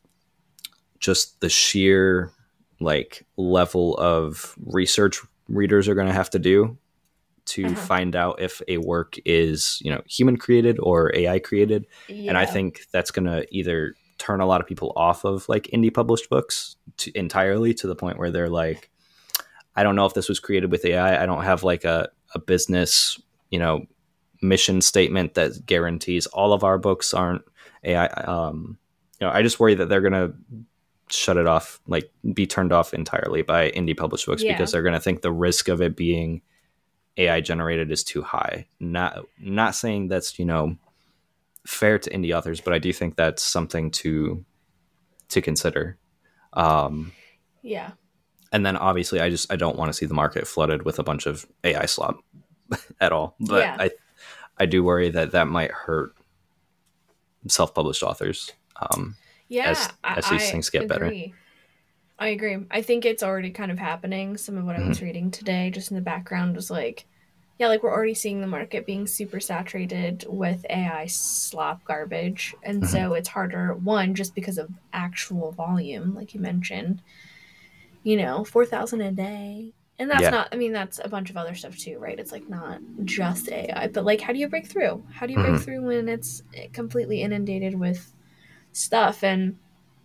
just the sheer like level of research readers are going to have to do to uh-huh. find out if a work is, you know, human created or A I created. Yeah. And I think that's going to either turn a lot of people off of like indie published books to, entirely to the point where they're like, I don't know if this was created with A I. I don't have like a, a business, you know, mission statement that guarantees all of our books aren't A I. Um, you know, I just worry that they're going to shut it off, like be turned off entirely by indie published books yeah. because they're going to think the risk of it being A I generated is too high. Not not saying that's, you know, fair to indie authors, but I do think that's something to to consider. Um, yeah. And then obviously I just I don't want to see the market flooded with a bunch of A I slop at all. But yeah. I I do worry that that might hurt self-published authors. Um, yeah, as, as these I things get agree. better. I agree. I think it's already kind of happening. Some of what mm-hmm. I was reading today, just in the background, was like, yeah, like we're already seeing the market being super saturated with A I slop garbage. And mm-hmm. so it's harder, one, just because of actual volume, like you mentioned, you know, four thousand a day. And that's yeah. not, I mean, that's a bunch of other stuff too, right? It's like not just A I, but like, how do you break through? How do you mm-hmm. break through when it's completely inundated with stuff? And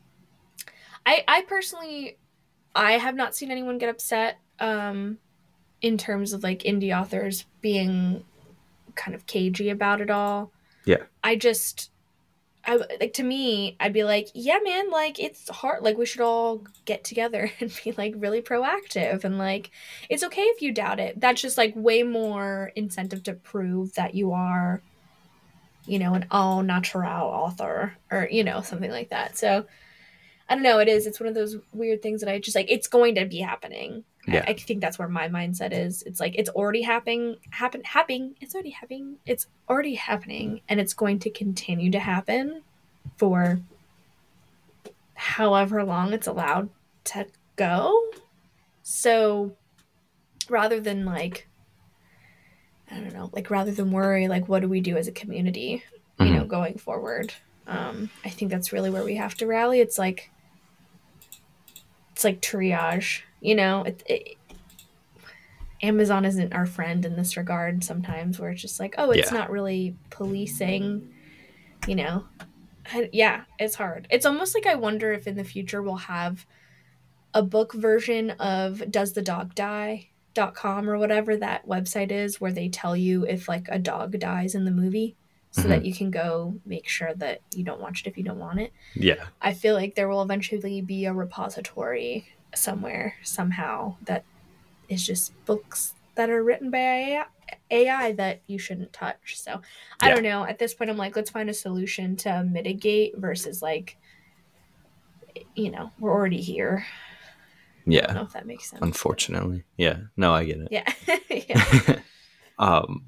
I, I personally, I have not seen anyone get upset um, in terms of like indie authors being kind of cagey about it all. Yeah. I just, I like to me, I'd be like, yeah, man, like it's hard. Like we should all get together and be like really proactive, and like it's okay if you doubt it. That's just like way more incentive to prove that you are, you know, an au naturel author, or you know, something like that. So I don't know. It is. It's one of those weird things that I just like. It's going to be happening. Yeah. I, I think that's where my mindset is. It's like it's already happening. Happen. Happening. It's already happening. It's already happening, and it's going to continue to happen for however long it's allowed to go. So, rather than like, I don't know, like rather than worry, like what do we do as a community, you mm-hmm. know, going forward? Um, I think that's really where we have to rally. It's like. It's like triage, you know, it, it, Amazon isn't our friend in this regard sometimes, where it's just like, oh, it's yeah. not really policing, you know. I, yeah, it's hard. It's almost like I wonder if in the future we'll have a book version of does the dog die dot com or whatever that website is, where they tell you if like a dog dies in the movie, so mm-hmm. that you can go make sure that you don't watch it if you don't want it. Yeah. I feel like there will eventually be a repository somewhere, somehow, that is just books that are written by A I that you shouldn't touch. So I yeah. don't know. At this point, I'm like, let's find a solution to mitigate versus like, you know, we're already here. Yeah. I don't know if that makes sense. Unfortunately. Yeah. No, I get it. Yeah. yeah. um,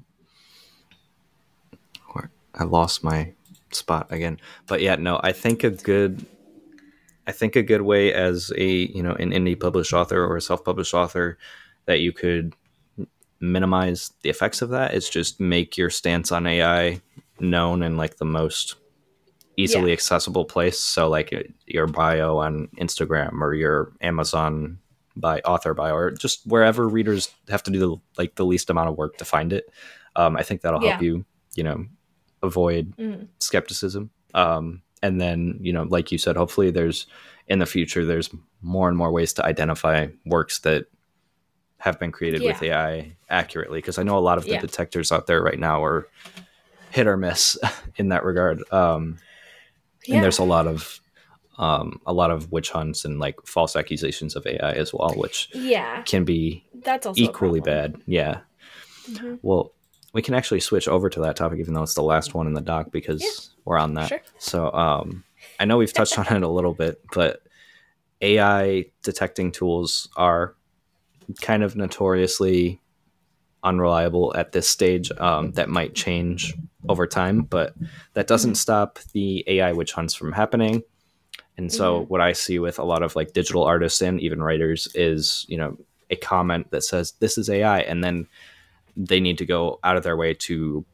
I lost my spot again, but yeah, no, I think a good, I think a good way as a, you know, an indie published author or a self-published author that you could minimize the effects of that is just make your stance on A I known in like the most easily yeah. accessible place. So like your bio on Instagram or your Amazon by author by, or just wherever readers have to do the, like the least amount of work to find it. Um, I think that'll help Yeah. you, you know, avoid Mm. skepticism. Um, and then, you know, like you said, hopefully there's in the future, there's more and more ways to identify works that have been created Yeah. with A I accurately. Because I know a lot of the Yeah. detectors out there right now are hit or miss in that regard. Um, Yeah. and there's a lot of um, a lot of witch hunts and like false accusations of A I as well, which Yeah. can be That's also a equally problem. bad. Yeah. Mm-hmm. Well, we can actually switch over to that topic, even though it's the last one in the doc, because Yeah. we're on that. Sure. So um, I know we've touched on it a little bit, but A I detecting tools are kind of notoriously unreliable at this stage. Um, that might change over time, but that doesn't Mm-hmm. stop the A I witch hunts from happening. And so Mm-hmm. what I see with a lot of like digital artists and even writers is, you know, a comment that says this is A I, and then they need to go out of their way to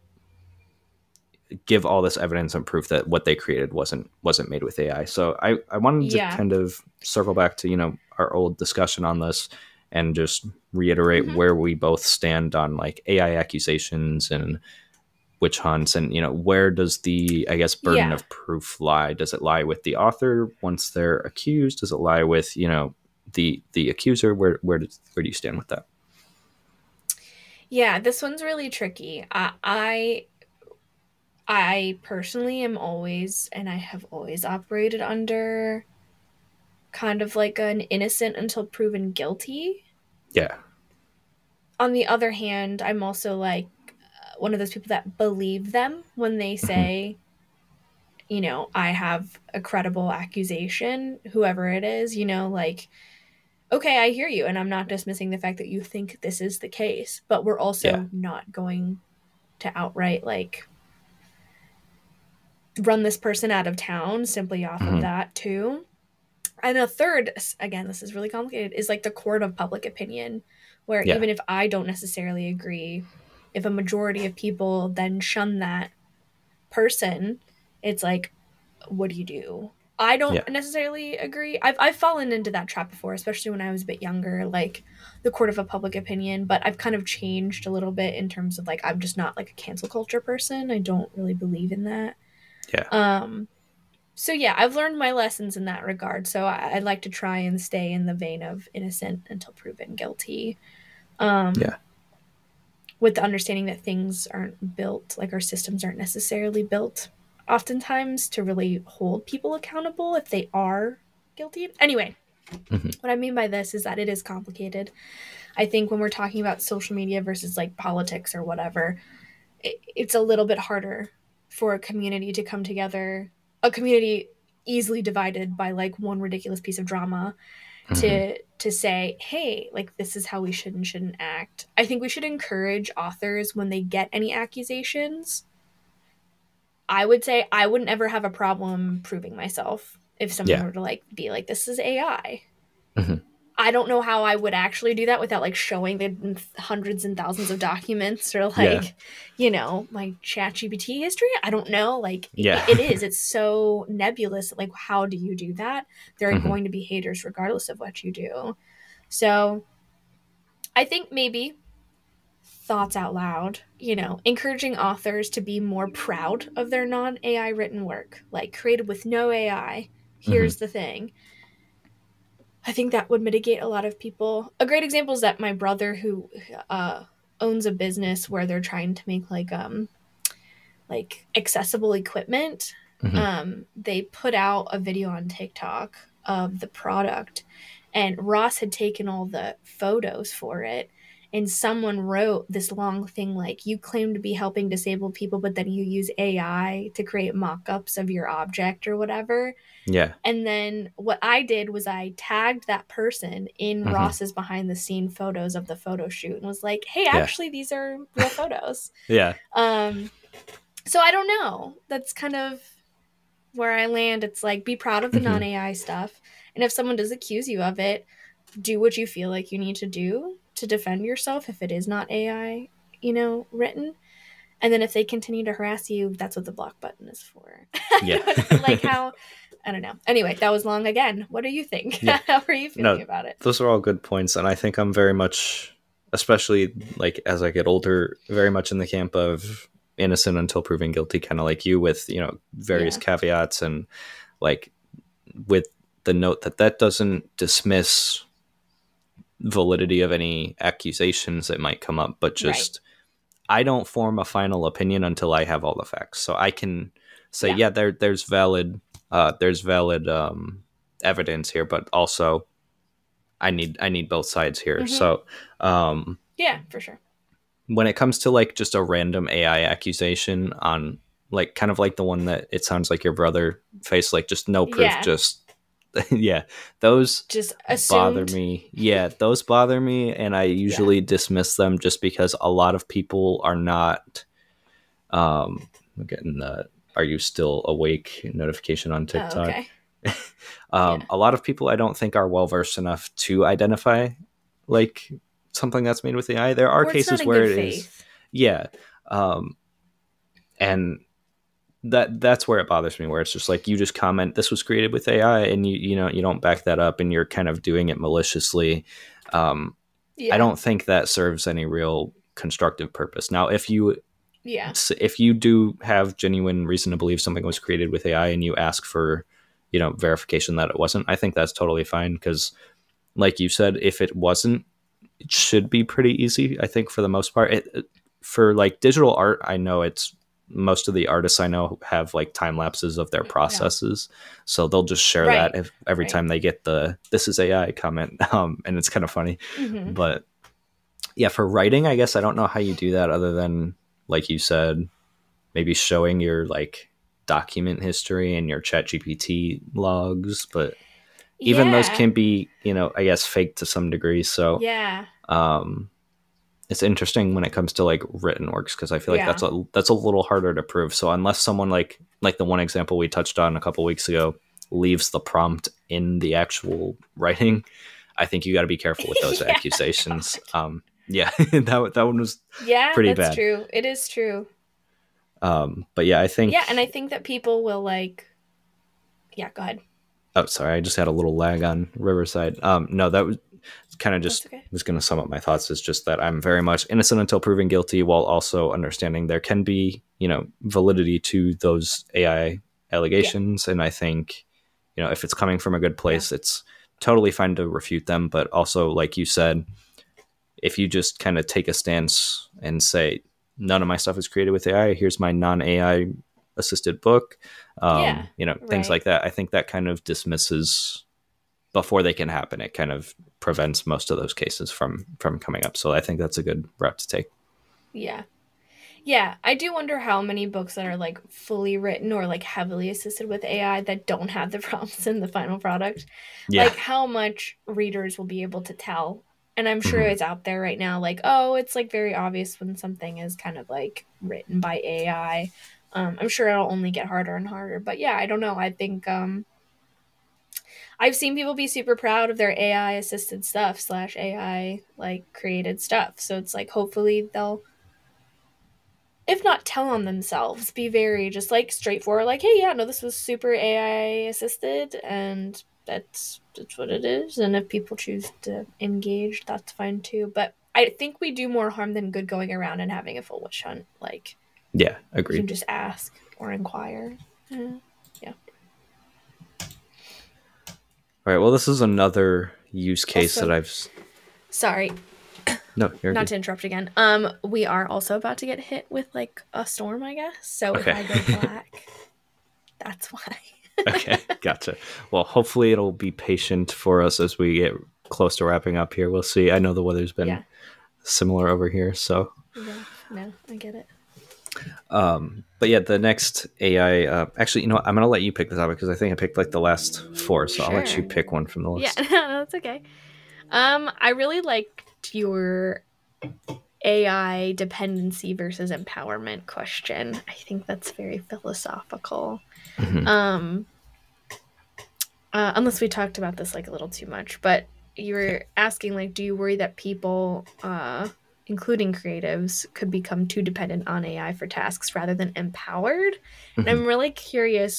give all this evidence and proof that what they created wasn't wasn't made with A I. So I, I wanted to Yeah. kind of circle back to, you know, our old discussion on this and just reiterate Mm-hmm. where we both stand on like A I accusations and witch hunts, and, you know, where does the, I guess, burden Yeah. of proof lie? Does it lie with the author once they're accused? Does it lie with, you know, the the accuser? Where where does where do you stand with that? Yeah, this one's really tricky. I, I I personally am always, and I have always operated under kind of like an innocent until proven guilty. Yeah. On the other hand, I'm also like one of those people that believe them when they say, mm-hmm. you know, I have a credible accusation, whoever it is, you know, like, okay, I hear you, and I'm not dismissing the fact that you think this is the case, but we're also Yeah. not going to outright like run this person out of town simply off mm-hmm. of that too. And a third, again, this is really complicated, is like the court of public opinion, where yeah. even if I don't necessarily agree, if a majority of people then shun that person, it's like, what do you do? I don't yeah. necessarily agree. I've, I've fallen into that trap before, especially when I was a bit younger, like the court of a public opinion, but I've kind of changed a little bit in terms of like, I'm just not like a cancel culture person. I don't really believe in that. Yeah. Um, so yeah, I've learned my lessons in that regard. So I, I'd like to try and stay in the vein of innocent until proven guilty. Um, yeah. With the understanding that things aren't built, like our systems aren't necessarily built oftentimes to really hold people accountable if they are guilty. Anyway, mm-hmm. what I mean by this is that it is complicated. I think when we're talking about social media versus like politics or whatever, it, it's a little bit harder for a community to come together, a community easily divided by like one ridiculous piece of drama, mm-hmm. to to say, hey, like this is how we should and shouldn't act. I think we should encourage authors when they get any accusations. I would say I wouldn't ever have a problem proving myself if someone yeah. were to like be like, this is A I. Mm-hmm. I don't know how I would actually do that without like showing the hundreds and thousands of documents or like, yeah. you know, my ChatGPT history. I don't know. Like yeah. it, it is. It's so nebulous. Like, how do you do that? There are mm-hmm. going to be haters regardless of what you do. So I think maybe thoughts out loud, you know, encouraging authors to be more proud of their non-A I written work, like created with no A I. Here's mm-hmm. the thing. I think that would mitigate a lot of people. A great example is that my brother, who uh, owns a business where they're trying to make like um like accessible equipment. Mm-hmm. Um, they put out a video on TikTok of the product, and Ross had taken all the photos for it. And someone wrote this long thing like, you claim to be helping disabled people, but then you use A I to create mock-ups of your object or whatever. Yeah. And then what I did was I tagged that person in mm-hmm. Ross's behind the scene photos of the photo shoot and was like, hey, actually, yeah. these are real photos. yeah. Um, so I don't know. That's kind of where I land. It's like, be proud of the mm-hmm. non-A I stuff. And if someone does accuse you of it, do what you feel like you need to do to defend yourself if it is not A I, you know, written. And then if they continue to harass you, that's what the block button is for. Yeah. Like how I don't know. Anyway, that was long again. What do you think? Yeah. How are you feeling No, about it? those are all good points, and I think I'm very much, especially like as I get older, very much in the camp of innocent until proven guilty, kind of like you, with you know various Yeah. caveats, and like with the note that that doesn't dismiss validity of any accusations that might come up, but just I don't form a final opinion until I have all the facts. So I can say, Yeah. yeah, there there's valid uh, there's valid um, evidence here, but also I need I need both sides here. Mhm. So um, Yeah, for sure. when it comes to like just a random A I accusation on like kind of like the one that it sounds like your brother faced, like just no proof, Yeah. just yeah, those Just bother assumed. me. Yeah, those bother me, and I usually dismiss them just because a lot of people are not. Um, I'm getting the "Are you still awake?" notification on Oh, TikTok. okay. um, Yeah. A lot of people I don't think are well versed enough to identify like something that's made with A I. There are Or it's not cases in where good it is, faith. yeah, um, and that that's where it bothers me, where it's just like you just comment this was created with A I and you you know you don't back that up and you're kind of doing it maliciously. um, Yeah. I don't think that serves any real constructive purpose. Now if you Yeah. if you do have genuine reason to believe something was created with A I and you ask for you know verification that it wasn't, I think that's totally fine, because like you said, if it wasn't, it should be pretty easy, I think, for the most part. It, for like digital art, I know it's most of the artists I know have like time lapses of their processes, so they'll just share Right. that if, every Right. time they get the "this is A I" comment, um, and it's kind of funny. Mhm. But yeah, for writing, I guess I don't know how you do that other than like you said, maybe showing your like document history and your Chat G P T logs, but even those Yeah. can be, you know, I guess fake to some degree. So Yeah. um, it's interesting when it comes to like written works, because I feel like Yeah. that's a that's a little harder to prove. So unless someone like like the one example we touched on a couple weeks ago leaves the prompt in the actual writing, I think you got to be careful with those Yeah, accusations. God. Um, yeah, that that one was Yeah, pretty that's bad. true. It is true. Um, but yeah, I think Yeah, and I think that people will like. Yeah, go ahead. Oh, sorry, I just had a little lag on Riverside. Um, no, that was kind of That's just okay. was going to sum up my thoughts. Is just that I'm very much innocent until proven guilty, while also understanding there can be, you know, validity to those A I allegations, yeah. And I think, you know, if it's coming from a good place, yeah. It's totally fine to refute them. But also, like you said, if you just kind of take a stance and say none of my stuff is created with A I, here's my non-A I assisted book, um yeah, you know, things right. like that, I think that kind of dismisses before they can happen. It kind of prevents most of those cases from from coming up. So I think that's a good route to take. Yeah. Yeah, I do wonder how many books that are like fully written or like heavily assisted with A I that don't have the prompts in the final product. Yeah. Like how much readers will be able to tell. And I'm sure mm-hmm. it's out there right now, like, oh, it's like very obvious when something is kind of like written by A I. Um, I'm sure it'll only get harder and harder. But yeah, I don't know. I think um, I've seen people be super proud of their A I assisted stuff slash A I like created stuff. So it's like hopefully they'll, if not tell on themselves, be very just like straightforward, like, hey, yeah, no, this was super A I assisted and that's that's what it is. And if people choose to engage, that's fine too. But I think we do more harm than good going around and having a full witch hunt. Like, yeah, agreed. You can just ask or inquire. Yeah. yeah. All right. Well, this is another use case also, that I've. Sorry. No, you're not good. to interrupt again. Um, we are also about to get hit with like a storm, I guess. So okay. If I go black, that's why. Okay, gotcha. Well, hopefully it'll be patient for us as we get close to wrapping up here. We'll see. I know the weather's been yeah. similar over here, so. Yeah, no, I get it. Um, but yeah, the next A I. Uh, actually, you know what? I'm gonna let you pick the topic because I think I picked like the last four, so sure. I'll let you pick one from the list. Yeah, no, that's okay. Um, I really liked your A I dependency versus empowerment question. I think that's very philosophical. Mm-hmm. Um, uh, unless we talked about this like a little too much, but you were asking like, do you worry that people, uh, including creatives, could become too dependent on A I for tasks rather than empowered? Mm-hmm. And I'm really curious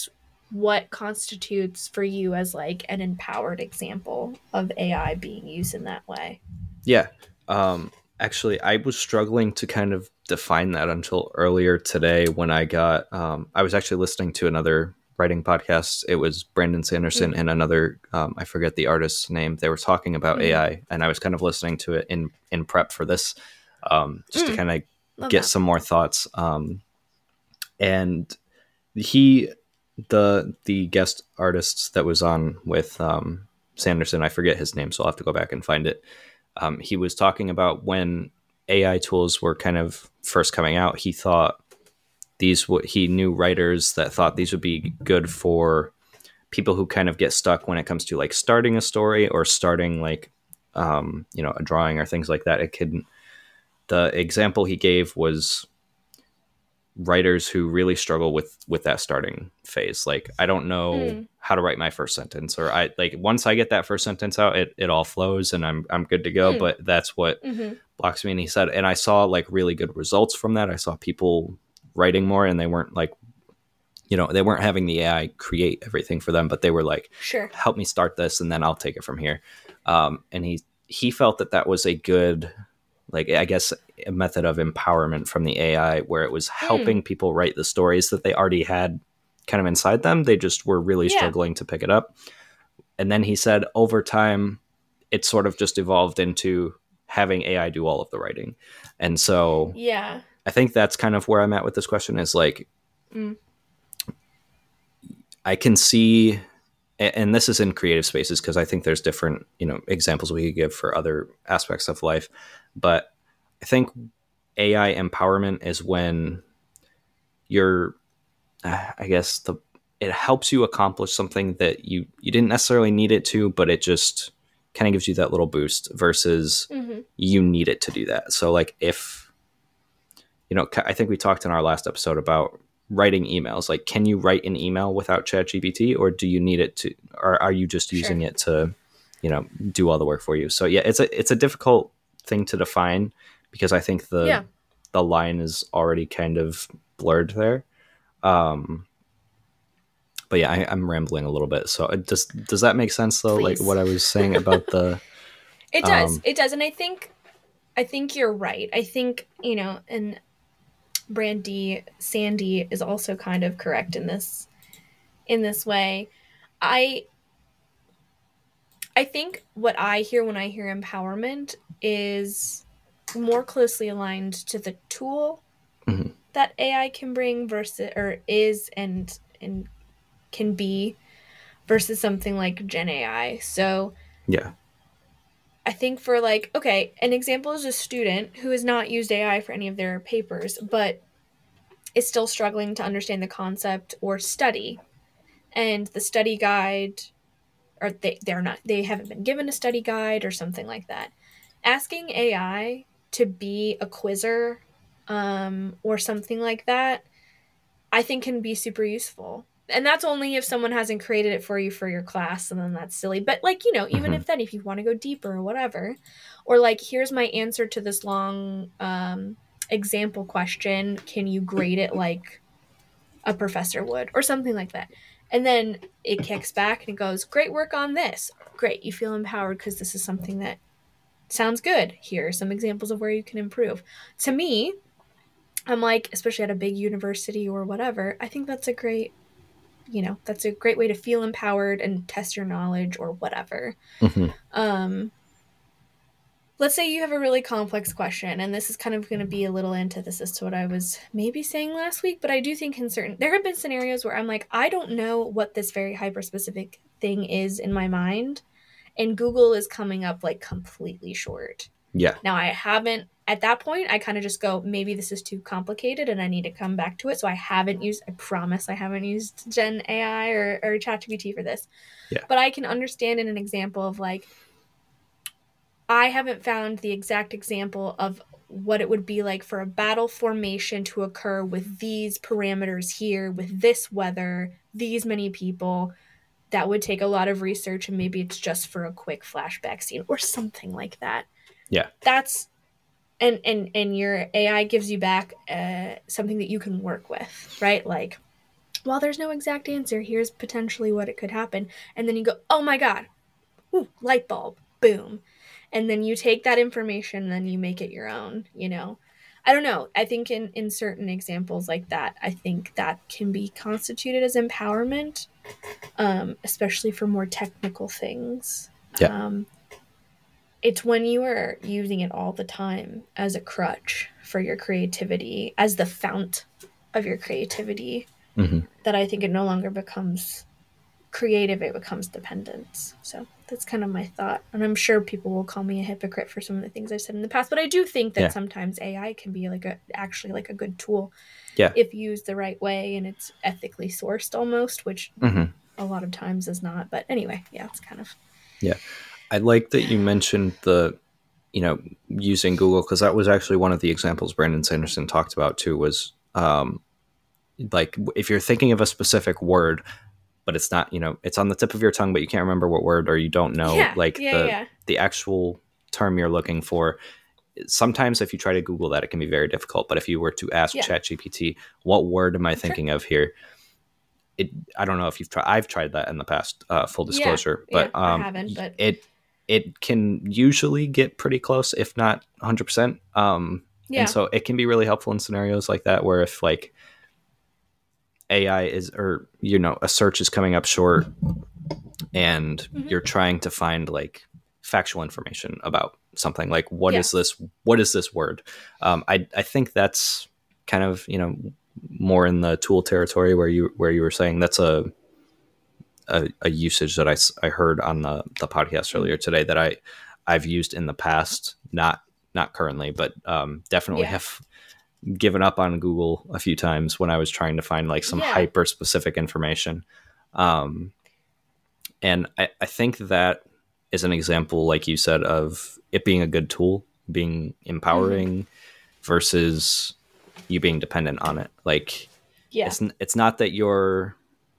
what constitutes for you as like an empowered example of A I being used in that way? Yeah. Um, actually, I was struggling to kind of define that until earlier today when I got, um, I was actually listening to another writing podcast. It was Brandon Sanderson Mm. and another, um, I forget the artist's name. They were talking about Mm. A I, and I was kind of listening to it in, in prep for this, um, just Mm. to kind of Love get that. some more thoughts. Um, and he, the, the guest artist that was on with, um, Sanderson, I forget his name, so I'll have to go back and find it. Um, he was talking about when A I tools were kind of first coming out. He thought these would, he knew writers that thought these would be good for people who kind of get stuck when it comes to like starting a story or starting like, um, you know, a drawing or things like that. It could, the example he gave was writers who really struggle with with that starting phase. Like, I don't know Mm. how to write my first sentence, or I like once I get that first sentence out, it, it all flows and I'm I'm good to go. Mm. But that's what Mm-hmm. blocks me. And he said, and I saw like really good results from that. I saw people writing more, and they weren't like, you know, they weren't having the A I create everything for them, but they were like, Sure. help me start this, and then I'll take it from here. Um, and he he felt that that was a good, like, I guess, a method of empowerment from the A I, where it was helping Mm. people write the stories that they already had kind of inside them. They just were really Yeah. struggling to pick it up. And then he said over time, it sort of just evolved into having A I do all of the writing. And so Yeah. I think that's kind of where I'm at with this question, is like, Mm. I can see, and this is in creative spaces, because I think there's different, you know, examples we could give for other aspects of life. But I think A I empowerment is when you're, uh, I guess the, it helps you accomplish something that you, you didn't necessarily need it to, but it just kind of gives you that little boost versus Mm-hmm. you need it to do that. So like if, you know, I think we talked in our last episode about writing emails. Like, can you write an email without ChatGPT, or do you need it to, or are you just Sure. using it to, you know, do all the work for you? So yeah, it's a, it's a difficult thing to define, because I think the, Yeah. the line is already kind of blurred there. Um, but yeah, I, I'm rambling a little bit. So it does, does that make sense though? Please. Like what I was saying about the, It does. um, It does. And I think I think you're right. I think, you know, and Brandy Sandy is also kind of correct in this in this way. I I think what I hear when I hear empowerment is more closely aligned to the tool mhm. that A I can bring versus or is and and can be versus something like Gen A I. So Yeah. I think for like, okay, an example is a student who has not used A I for any of their papers, but is still struggling to understand the concept or study. And the study guide, or they, they're not, they haven't been given a study guide or something like that. Asking A I to be a quizzer um, or something like that, I think can be super useful. And that's only if someone hasn't created it for you for your class, and then that's silly. But like, you know, even Mm-hmm. if then, if you want to go deeper or whatever, or like, here's my answer to this long um, example question. Can you grade it like a professor would, or something like that? And then it kicks back and it goes, great work on this. Great. You feel empowered because this is something that sounds good. Here are some examples of where you can improve. To me, I'm like, especially at a big university or whatever, I think that's a great, you know, that's a great way to feel empowered and test your knowledge or whatever. Mm-hmm. Um, let's say you have a really complex question, and this is kind of going to be a little antithesis to what I was maybe saying last week, but I do think in certain, there have been scenarios where I'm like, I don't know what this very hyper-specific thing is in my mind, and Google is coming up like completely short. Yeah. Now, I haven't, at that point, I kind of just go, maybe this is too complicated and I need to come back to it. So I haven't used, I promise I haven't used Gen A I or, or ChatGPT for this. Yeah. But I can understand in an example of like, I haven't found the exact example of what it would be like for a battle formation to occur with these parameters here, with this weather, these many people. That would take a lot of research, and maybe it's just for a quick flashback scene or something like that. Yeah. That's, and and and your A I gives you back uh, something that you can work with, right? Like, while there's no exact answer, here's potentially what it could happen. And then you go, oh my God, ooh, light bulb, boom. And then you take that information and then you make it your own, you know. I don't know. I think in, in certain examples like that, I think that can be constituted as empowerment, um, especially for more technical things. Yeah. Um, it's when you are using it all the time as a crutch for your creativity, as the fount of your creativity, mm-hmm. that I think it no longer becomes creative, it becomes dependence. So that's kind of my thought. And I'm sure people will call me a hypocrite for some of the things I've said in the past, but I do think that yeah. sometimes A I can be like a actually like a good tool yeah. if used the right way and it's ethically sourced almost, which mm-hmm. a lot of times is not. But anyway, yeah, it's kind of... Yeah. I like that you mentioned the, you know, using Google, because that was actually one of the examples Brandon Sanderson talked about too, was um, like if you're thinking of a specific word, but it's not, you know, it's on the tip of your tongue, but you can't remember what word, or you don't know yeah, like yeah, the yeah. the actual term you're looking for. Sometimes if you try to Google that, it can be very difficult. But if you were to ask yeah. ChatGPT, what word am I thinking sure. of here? It, I don't know if you've tried, I've tried that in the past, uh, full disclosure, yeah, but yeah, um, I haven't, but it, it can usually get pretty close, if not one hundred percent. Um, yeah. And so it can be really helpful in scenarios like that, where if like A I is, or, you know, a search is coming up short and mm-hmm. you're trying to find like factual information about something, like what yeah. is this, what is this word? Um, I, I think that's kind of, you know, more in the tool territory where you, where you were saying that's a, a, a usage that I, I heard on the, the podcast earlier today that I, I've used in the past, not, not currently, but um, definitely yeah. have given up on Google a few times when I was trying to find like some yeah. hyper specific information. Um, and I, I think that is an example, like you said, of it being a good tool, being empowering mm-hmm. versus you being dependent on it. Like, yeah. it's, it's not that you're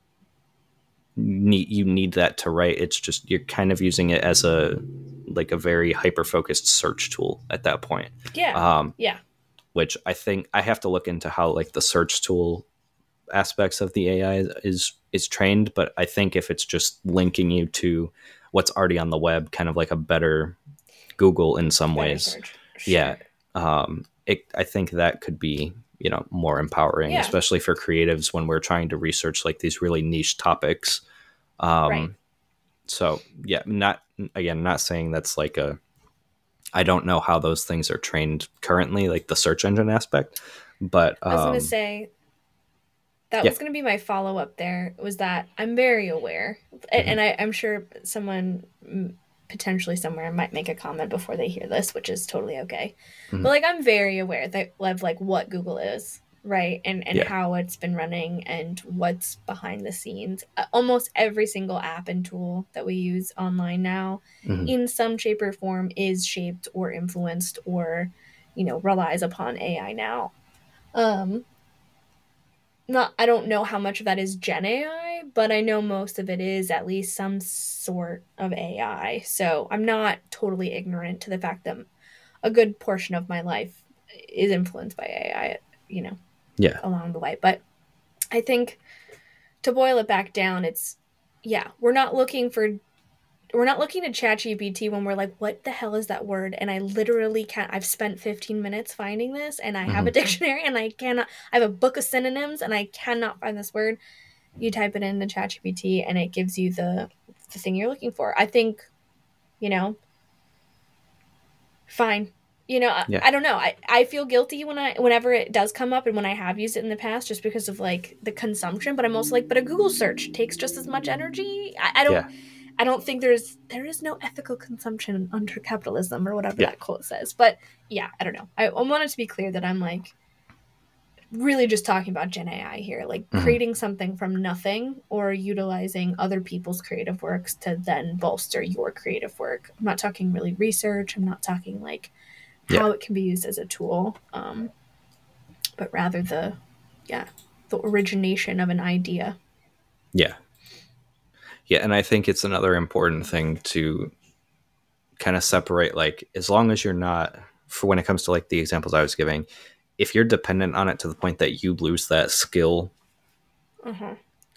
need, you need that to write. It's just, you're kind of using it as a, like a very hyper-focused search tool at that point. Yeah. Um, yeah. Which I think I have to look into how like the search tool aspects of the A I is, is trained. But I think if it's just linking you to what's already on the web, kind of like a better Google in some better ways. Sure. Yeah. Um, it, I think that could be, you know, more empowering, yeah. especially for creatives when we're trying to research like these really niche topics. Um, right. So yeah, not, again, not saying that's like a, I don't know how those things are trained currently, like the search engine aspect, but um, I was going to say that yeah. was going to be my follow up there, was that I'm very aware, mm-hmm. and I, I'm sure someone potentially somewhere might make a comment before they hear this, which is totally okay. Mm-hmm. But like, I'm very aware that of like what Google is, right? And, and yeah. how it's been running and what's behind the scenes. Uh, almost every single app and tool that we use online now mm-hmm. in some shape or form is shaped or influenced or, you know, relies upon A I now. Um, not, I don't know how much of that is Gen A I, but I know most of it is at least some sort of A I. So I'm not totally ignorant to the fact that a good portion of my life is influenced by A I, you know, yeah, along the way. But I think to boil it back down, it's, yeah, we're not looking for, we're not looking at ChatGPT when we're like, what the hell is that word? And I literally can't, I've spent fifteen minutes finding this and I mm-hmm. have a dictionary and I cannot, I have a book of synonyms and I cannot find this word. You type it into ChatGPT and it gives you the, the thing you're looking for. I think, you know, fine. You know, yeah. I, I don't know. I, I feel guilty when I whenever it does come up and when I have used it in the past just because of like the consumption. But I'm also like, but a Google search takes just as much energy. I, I don't yeah. I don't think there's there is no ethical consumption under capitalism or whatever yeah. that quote says. But yeah, I don't know. I, I want it to be clear that I'm like really just talking about Gen A I here, like mm-hmm. creating something from nothing or utilizing other people's creative works to then bolster your creative work. I'm not talking really research. I'm not talking like how yeah. it can be used as a tool, um, but rather the, yeah, the origination of an idea. Yeah. Yeah, and I think it's another important thing to kind of separate, like, as long as you're not, for when it comes to, like, the examples I was giving, if you're dependent on it to the point that you lose that skill Uh-huh.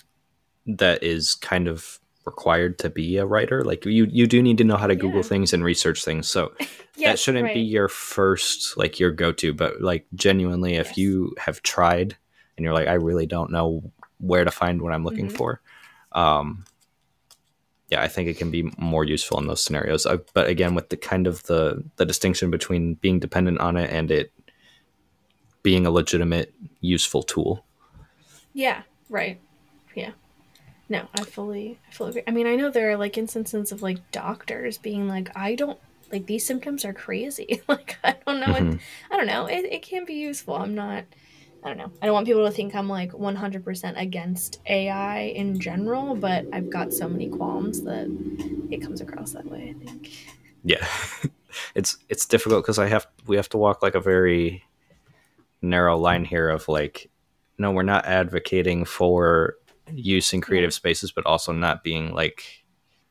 that is kind of required to be a writer. Like you you do need to know how to Google Yeah. things and research things. So that Yes, shouldn't be right. your first, like your go-to, but like genuinely if Yes. you have tried and you're like, I really don't know where to find what I'm looking Mm-hmm. for. Um yeah, I think it can be more useful in those scenarios. Uh, but again, with the kind of the the distinction between being dependent on it and it being a legitimate useful tool. Yeah, right. Yeah. No, I fully I fully agree. I mean, I know there are like instances of like doctors being like, I don't like these symptoms are crazy. Like I don't know what Mm-hmm. I don't know. It it can be useful. I'm not I don't know. I don't want people to think I'm like one hundred percent against A I in general, but I've got so many qualms that it comes across that way, I think. Yeah, it's it's difficult because I have we have to walk like a very narrow line here of like, no, we're not advocating for use in Yeah. creative spaces, but also not being like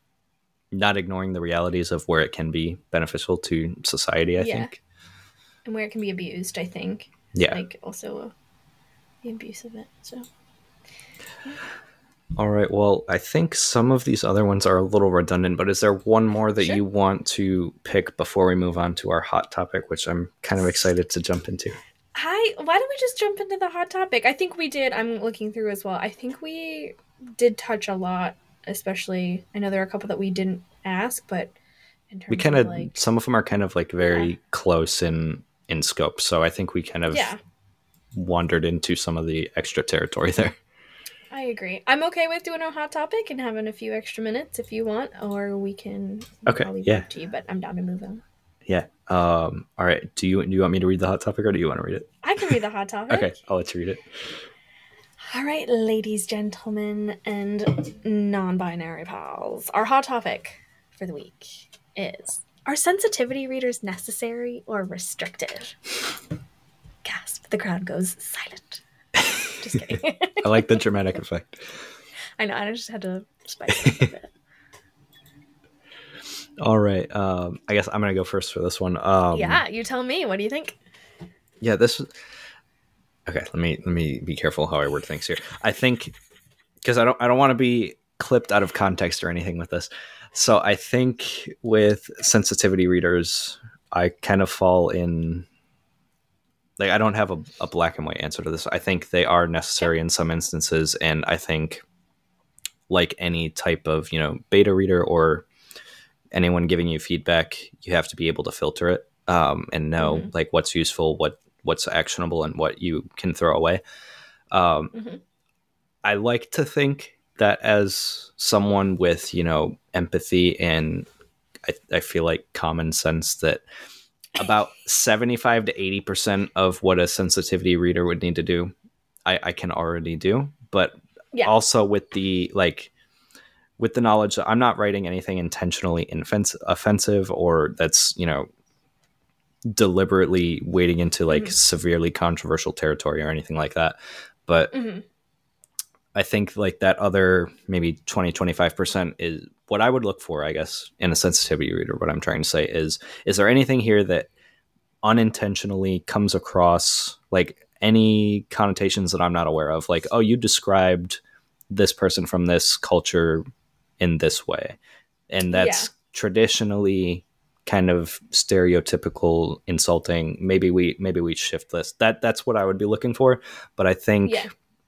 not ignoring the realities of where it can be beneficial to society. I Yeah. think. And where it can be abused, I think. Yeah. Like also uh, the abuse of it. So yeah. All right. Well, I think some of these other ones are a little redundant, but is there one more that Sure. you want to pick before we move on to our hot topic, which I'm kind of excited to jump into? Hi, why don't we just jump into the hot topic? I think we did. I'm looking through as well. I think we did touch a lot, especially I know there are a couple that we didn't ask, but in We terms kind of of like some of them are kind of like yeah. very close in in scope, so I think we kind of Yeah, wandered into some of the extra territory there. I agree. I'm okay with doing a hot topic and having a few extra minutes if you want, or we can Okay. I'll leave it Yeah. up to you, but I'm down to move on. Yeah. Um, all right. Do you do you want me to read the hot topic or do you want to read it? I can read the hot Okay, topic. I'll let you read it. All right, ladies, gentlemen, and non binary pals. Our hot topic for the week is: are sensitivity readers necessary or restricted? Gasp. The crowd goes silent. Just kidding. I like the dramatic effect. I know, I just had to spice it up a bit. All right. Um, I guess I'm gonna go first for this one. Um, Yeah, you tell me. What do you think? yeah, this. Okay, let me let me be careful how I word things here. I think because I don't I don't want to be clipped out of context or anything with this. So I think with sensitivity readers, I kind of fall in like I don't have a, a black and white answer to this. I think they are necessary Yep. in some instances, and I think like any type of you know beta reader or anyone giving you feedback, you have to be able to filter it um, and know Mm-hmm. like what's useful, what what's actionable, and what you can throw away. Um, Mm-hmm. I like to think that as someone with you know empathy and I, I feel like common sense that about seventy-five to eighty percent of what a sensitivity reader would need to do, I, I can already do. But Yeah. also with the like with the knowledge that I'm not writing anything intentionally offens- offensive or that's, you know, deliberately wading into like Mm-hmm. severely controversial territory or anything like that. But Mm-hmm. I think like that other maybe twenty, twenty-five percent is what I would look for, I guess, in a sensitivity reader. What I'm trying to say is, is there anything here that unintentionally comes across like any connotations that I'm not aware of? Like, oh, you described this person from this culture in this way. And Yeah. that's traditionally kind of stereotypical insulting. Maybe we maybe we shift this. That that's what I would be looking for. But I think Yeah.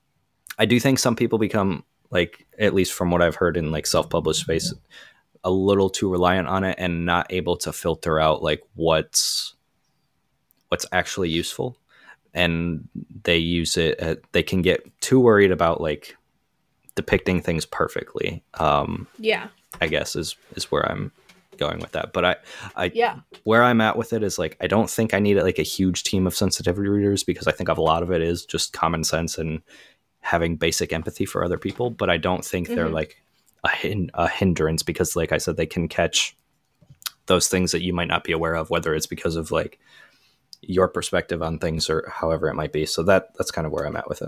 I do think some people become like, at least from what I've heard in like self-published space, a little too reliant on it and not able to filter out like what's what's actually useful. And they use it uh, they can get too worried about like depicting things perfectly. um Yeah. I guess is is where I'm going with that. But I, I, Yeah. where I'm at with it is like I don't think I need like a huge team of sensitivity readers because I think a lot of it is just common sense and having basic empathy for other people. But I don't think they're Mm-hmm. like a, hin- a hindrance because, like I said, they can catch those things that you might not be aware of, whether it's because of like your perspective on things or however it might be. So that that's kind of where I'm at with it.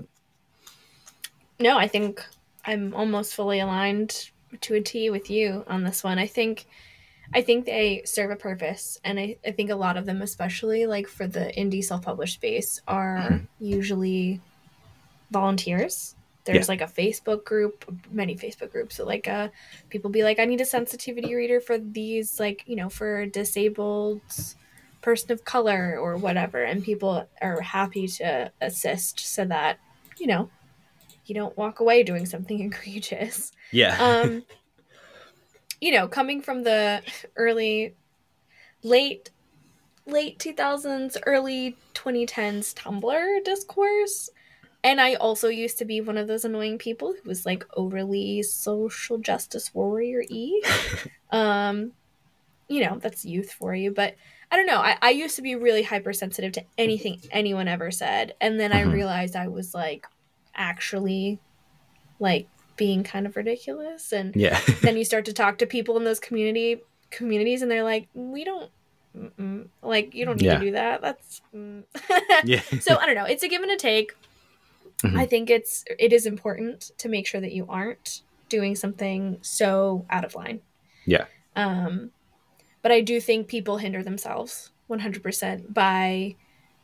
No, I think I'm almost fully aligned to a T with you on this one. I think I think they serve a purpose, and I, I think a lot of them, especially like for the indie self-published space, are usually volunteers. there's Yeah. like a Facebook group, many Facebook groups, so like uh people be like, I need a sensitivity reader for these, like, you know, for a disabled person of color or whatever, and people are happy to assist so that, you know, you don't walk away doing something egregious. Yeah. Um, you know, coming from the early, late, late two thousands, early twenty tens Tumblr discourse. And I also used to be one of those annoying people who was like overly social justice warrior y. Um, you know, that's youth for you. But I don't know. I, I used to be really hypersensitive to anything anyone ever said. And then I Mhm. realized I was like actually like being kind of ridiculous. And Yeah. then you start to talk to people in those community communities and they're like, we don't mm-mm. like, you don't need to Yeah. do that. That's mm. Yeah. So I don't know. It's a give and a take. Mhm. I think it's it is important to make sure that you aren't doing something so out of line. Yeah. Um, but I do think people hinder themselves one hundred percent by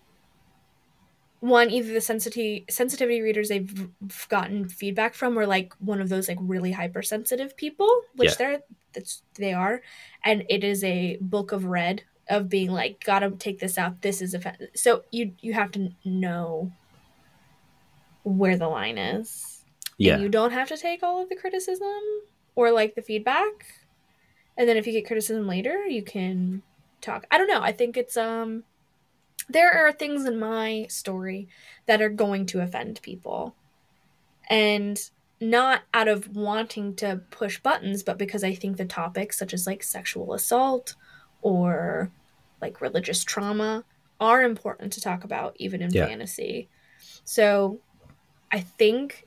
one, either the sensitivity sensitivity readers they've gotten feedback from, or like one of those like really hypersensitive people, which Yeah. they're that's they are, and it is a book of red of being like, gotta take this out. This is offensive. So you you have to know where the line is, and Yeah. you don't have to take all of the criticism or like the feedback. And then if you get criticism later, you can talk. I don't know. I think it's um there are things in my story that are going to offend people. And not out of wanting to push buttons, but because I think the topics such as like sexual assault or like religious trauma are important to talk about even in Yeah. fantasy. So I think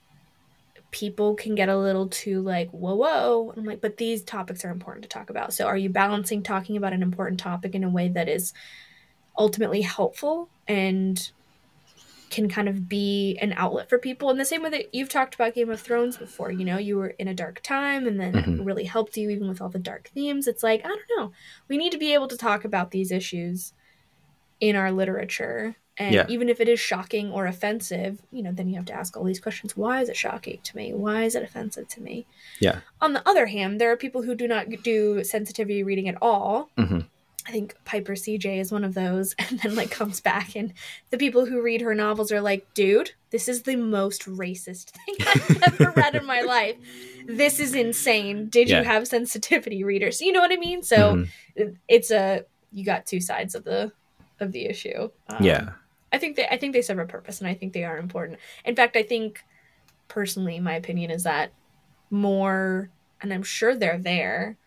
people can get a little too like, whoa, whoa. I'm like, but these topics are important to talk about. So are you balancing talking about an important topic in a way that is ultimately helpful and can kind of be an outlet for people in the same way that you've talked about Game of Thrones before? You know, you were in a dark time and then it Mhm. really helped you even with all the dark themes. It's like, I don't know. We need to be able to talk about these issues in our literature. And Yeah. even if it is shocking or offensive, you know, then you have to ask all these questions. Why is it shocking to me? Why is it offensive to me? Yeah. On the other hand, there are people who do not do sensitivity reading at all. Mhm. I think Piper C J is one of those, and then like comes back, and the people who read her novels are like, dude, this is the most racist thing I've ever read in my life. This is insane. Did you Yeah. have sensitivity readers? You know what I mean? So Mhm. it- it's a you got two sides of the of the issue. Um, Yeah. I think they I think they serve a purpose, and I think they are important. In fact, I think personally, my opinion is that more, and I'm sure they're there,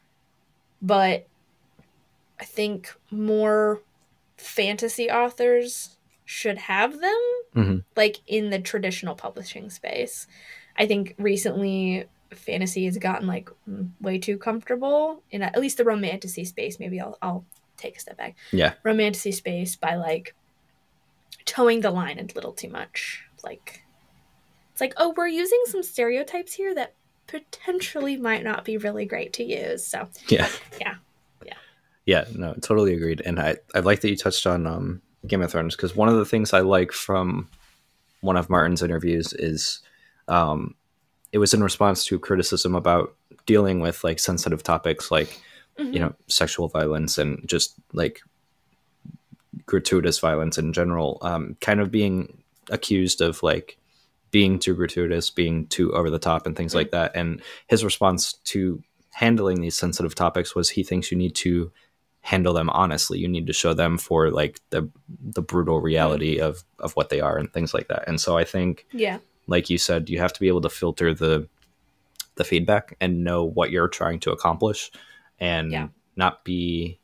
but I think more fantasy authors should have them, Mhm. like in the traditional publishing space. I think recently fantasy has gotten like way too comfortable in at least the romantasy space. Maybe I'll I'll take a step back. Yeah. Romantasy space by like towing the line a little too much. Like it's like, oh, we're using some stereotypes here that potentially might not be really great to use. So Yeah. yeah. Yeah. Yeah. No, totally agreed. And I, I like that you touched on um, Game of Thrones, because one of the things I like from one of Martin's interviews is um, it was in response to criticism about dealing with like sensitive topics like, you Mm-hmm. know, sexual violence and just like gratuitous violence in general, um, kind of being accused of like being too gratuitous, being too over the top, and things Mm. like that. And his response to handling these sensitive topics was he thinks you need to handle them honestly. You need to show them for like the the brutal reality mm. of of what they are and things like that. And so I think, yeah, like you said, you have to be able to filter the the feedback and know what you're trying to accomplish, and yeah, not be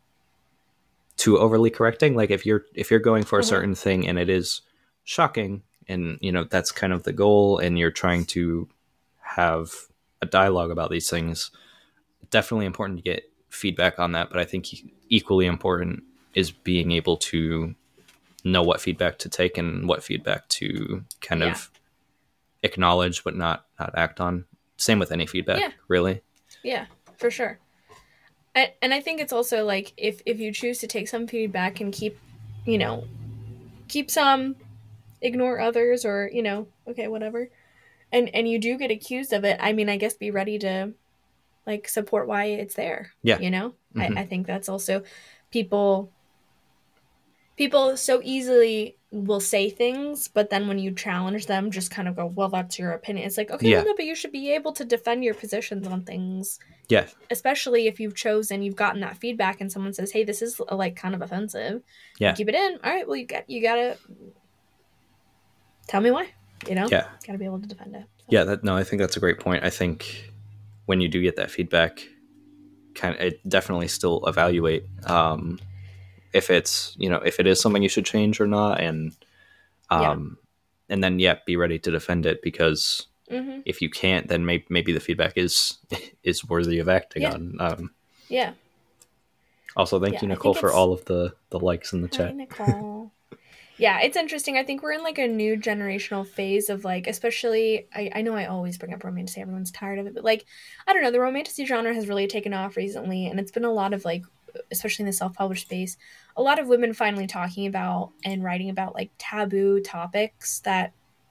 too overly correcting. Like if you're if you're going for a uh-huh. certain thing and it is shocking, and you know that's kind of the goal, and you're trying to have a dialogue about these things, definitely important to get feedback on that. But I think equally important is being able to know what feedback to take and what feedback to kind yeah. of acknowledge but not not act on. Same with any feedback, yeah. really. Yeah, for sure. I, and I think it's also like if if you choose to take some feedback and keep, you know, keep some, ignore others, or you know, okay, whatever. and and you do get accused of it, I mean, I guess be ready to like support why it's there. Yeah. You know, Mm-hmm. I, I think that's also people people so easily will say things, but then when you challenge them, just kind of go, well, that's your opinion. It's like, okay, Yeah. well, no, but you should be able to defend your positions on things. Yeah. Especially if you've chosen, you've gotten that feedback and someone says, hey, this is like kind of offensive. Yeah. You keep it in. All right, well, you got, you gotta tell me why, you know? Yeah. Gotta be able to defend it. So. Yeah. That, no, I think that's a great point. I think when you do get that feedback, kind of, it definitely still evaluate, um, if it's, you know, if it is something you should change or not. And, um, yeah. and then, yeah, be ready to defend it, because mm-hmm. if you can't, then maybe, maybe the feedback is, is worthy of acting yeah. on. Um, yeah. Also, thank yeah, you, Nicole, for all of the, the likes in the Hi, chat. Nicole. Yeah, it's interesting. I think we're in like a new generational phase of like, especially, I, I know I always bring up romantasy, everyone's tired of it, but like, I don't know, the romantasy genre has really taken off recently, and it's been a lot of like, especially in the self-published space, a lot of women finally talking about and writing about like taboo topics that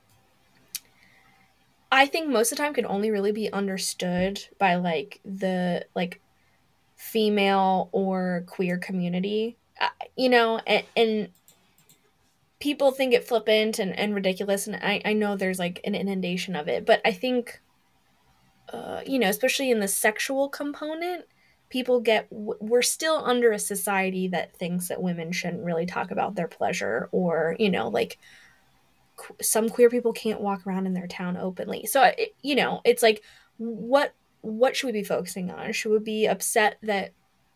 I think most of the time can only really be understood by like the like female or queer community, uh, you know, and, and people think it flippant and, and ridiculous, and I, I know there's like an inundation of it, but I think uh, you know, especially in the sexual component, people get we're still under a society that thinks that women shouldn't really talk about their pleasure, or you know, like qu- some queer people can't walk around in their town openly. So it, you know, it's like what what should we be focusing on? Should we be upset that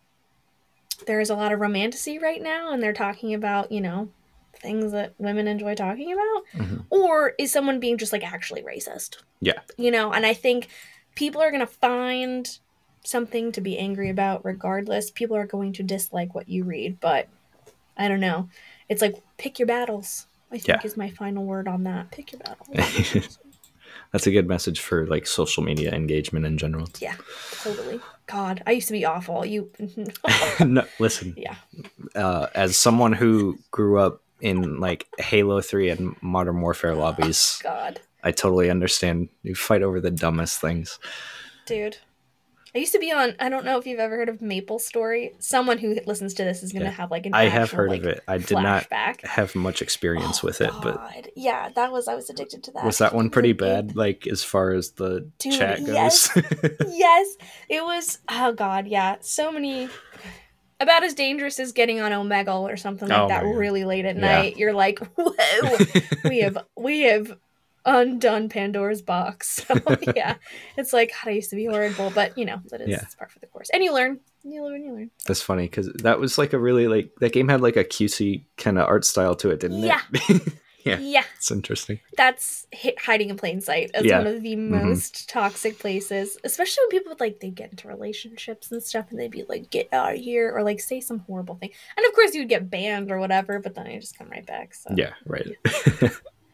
there is a lot of romantasy right now and they're talking about, you know, things that women enjoy talking about? Mm-hmm. Or is someone being just like actually racist? Yeah. You know, and I think people are going to find something to be angry about regardless. People are going to dislike what you read, but I don't know. It's like, pick your battles, I think yeah. is my final word on that. Pick your battles. That's a good message for like social media engagement in general. Yeah, totally. God, I used to be awful. You no, listen. Yeah. Uh, as someone who grew up in like Halo three and Modern Warfare lobbies, God, I totally understand. You fight over the dumbest things. Dude. I used to be on, I don't know if you've ever heard of Maple Story. Someone who listens to this is going to yeah. have like an I actual, have heard like, of it. I did flashback. not have much experience oh, with it, God. but yeah, that was, I was addicted to that. Was that one pretty bad? Like as far as the Dude, chat goes? Yes. yes. It was, oh God. Yeah. So many, about as dangerous as getting on Omegle or something like oh, that really late at yeah. night. You're like, whoa, we have, we have undone Pandora's box. So yeah, it's like, God, I used to be horrible, but you know, that is yeah. part for the course. And you learn, you learn, you learn. That's funny because that was like a really like that game had like a cutesy kind of art style to it, didn't yeah. it? yeah, yeah, it's interesting. That's hit, hiding in plain sight as yeah. one of the mm-hmm. most toxic places, especially when people would like they get into relationships and stuff, and they'd be like, "Get out of here," or like say some horrible thing, and of course you would get banned or whatever. But then I just come right back. So yeah, right. Yeah.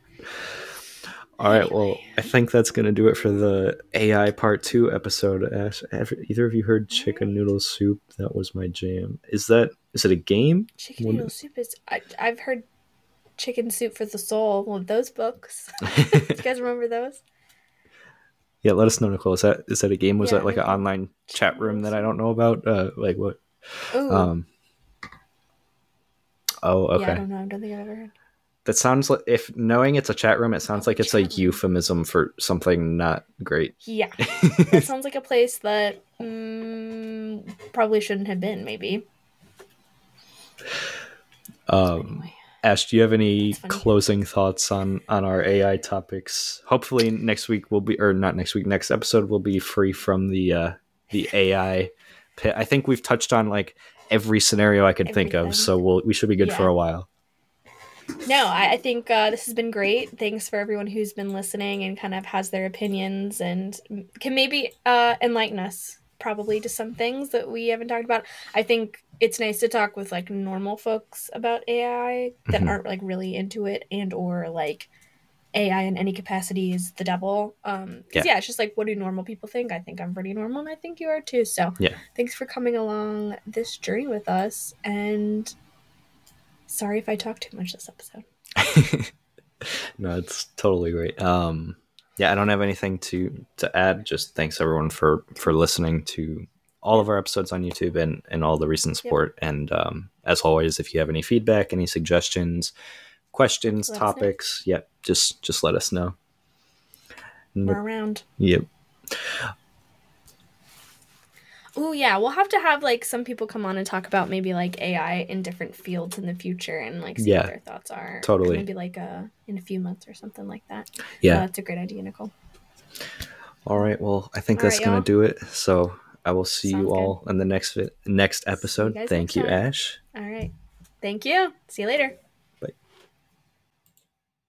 All right, well, I think that's going to do it for the A I part two episode. Ash, have either of you heard Chicken Noodle Soup? That was my jam. Is that, is it a game? Chicken Noodle Soup is, I, I've heard Chicken Soup for the Soul, one of those books. Do you guys remember those? Yeah, let us know, Nicole. Is that, is that a game? Was yeah, that like an online chat room that I don't know about? Uh, like what? Ooh. Um, oh, okay. Yeah, I don't know. I don't think I've ever heard. That sounds like, if knowing it's a chat room, it sounds oh, like it's a room. euphemism for something not great. Yeah. That sounds like a place that um, probably shouldn't have been, maybe. Um, anyway. Ash, do you have any closing thoughts on, on our A I topics? Hopefully next week will be, or not next week, next episode will be free from the uh, the A I pit. I think we've touched on like every scenario I could Everything. think of, so we'll, we should be good yeah. for a while. No, I, I think uh, this has been great. Thanks for everyone who's been listening and kind of has their opinions and can maybe uh, enlighten us probably to some things that we haven't talked about. I think it's nice to talk with like normal folks about A I that mm-hmm. aren't like really into it and or like A I in any capacity is the devil. Um, yeah. yeah, it's just like, what do normal people think? I think I'm pretty normal and I think you are too. So yeah. thanks for coming along this journey with us, and sorry if I talk too much this episode. No, it's totally great. Um, yeah, I don't have anything to to add. Just thanks everyone for for listening to all of our episodes on YouTube and and all the recent support. Yep. And um, as always, if you have any feedback, any suggestions, questions, let topics, yep, just just let us know. We're around. Yep. Oh yeah, we'll have to have like some people come on and talk about maybe like A I in different fields in the future and like see yeah, what their thoughts are. Totally. Or maybe like uh in a few months or something like that. Yeah, uh, that's a great idea, Nicole. All right, well, I think all that's right, gonna y'all. do it. So I will see Sounds you all good. in the next next episode. You Thank next you, time. Ash. All right, thank you. See you later.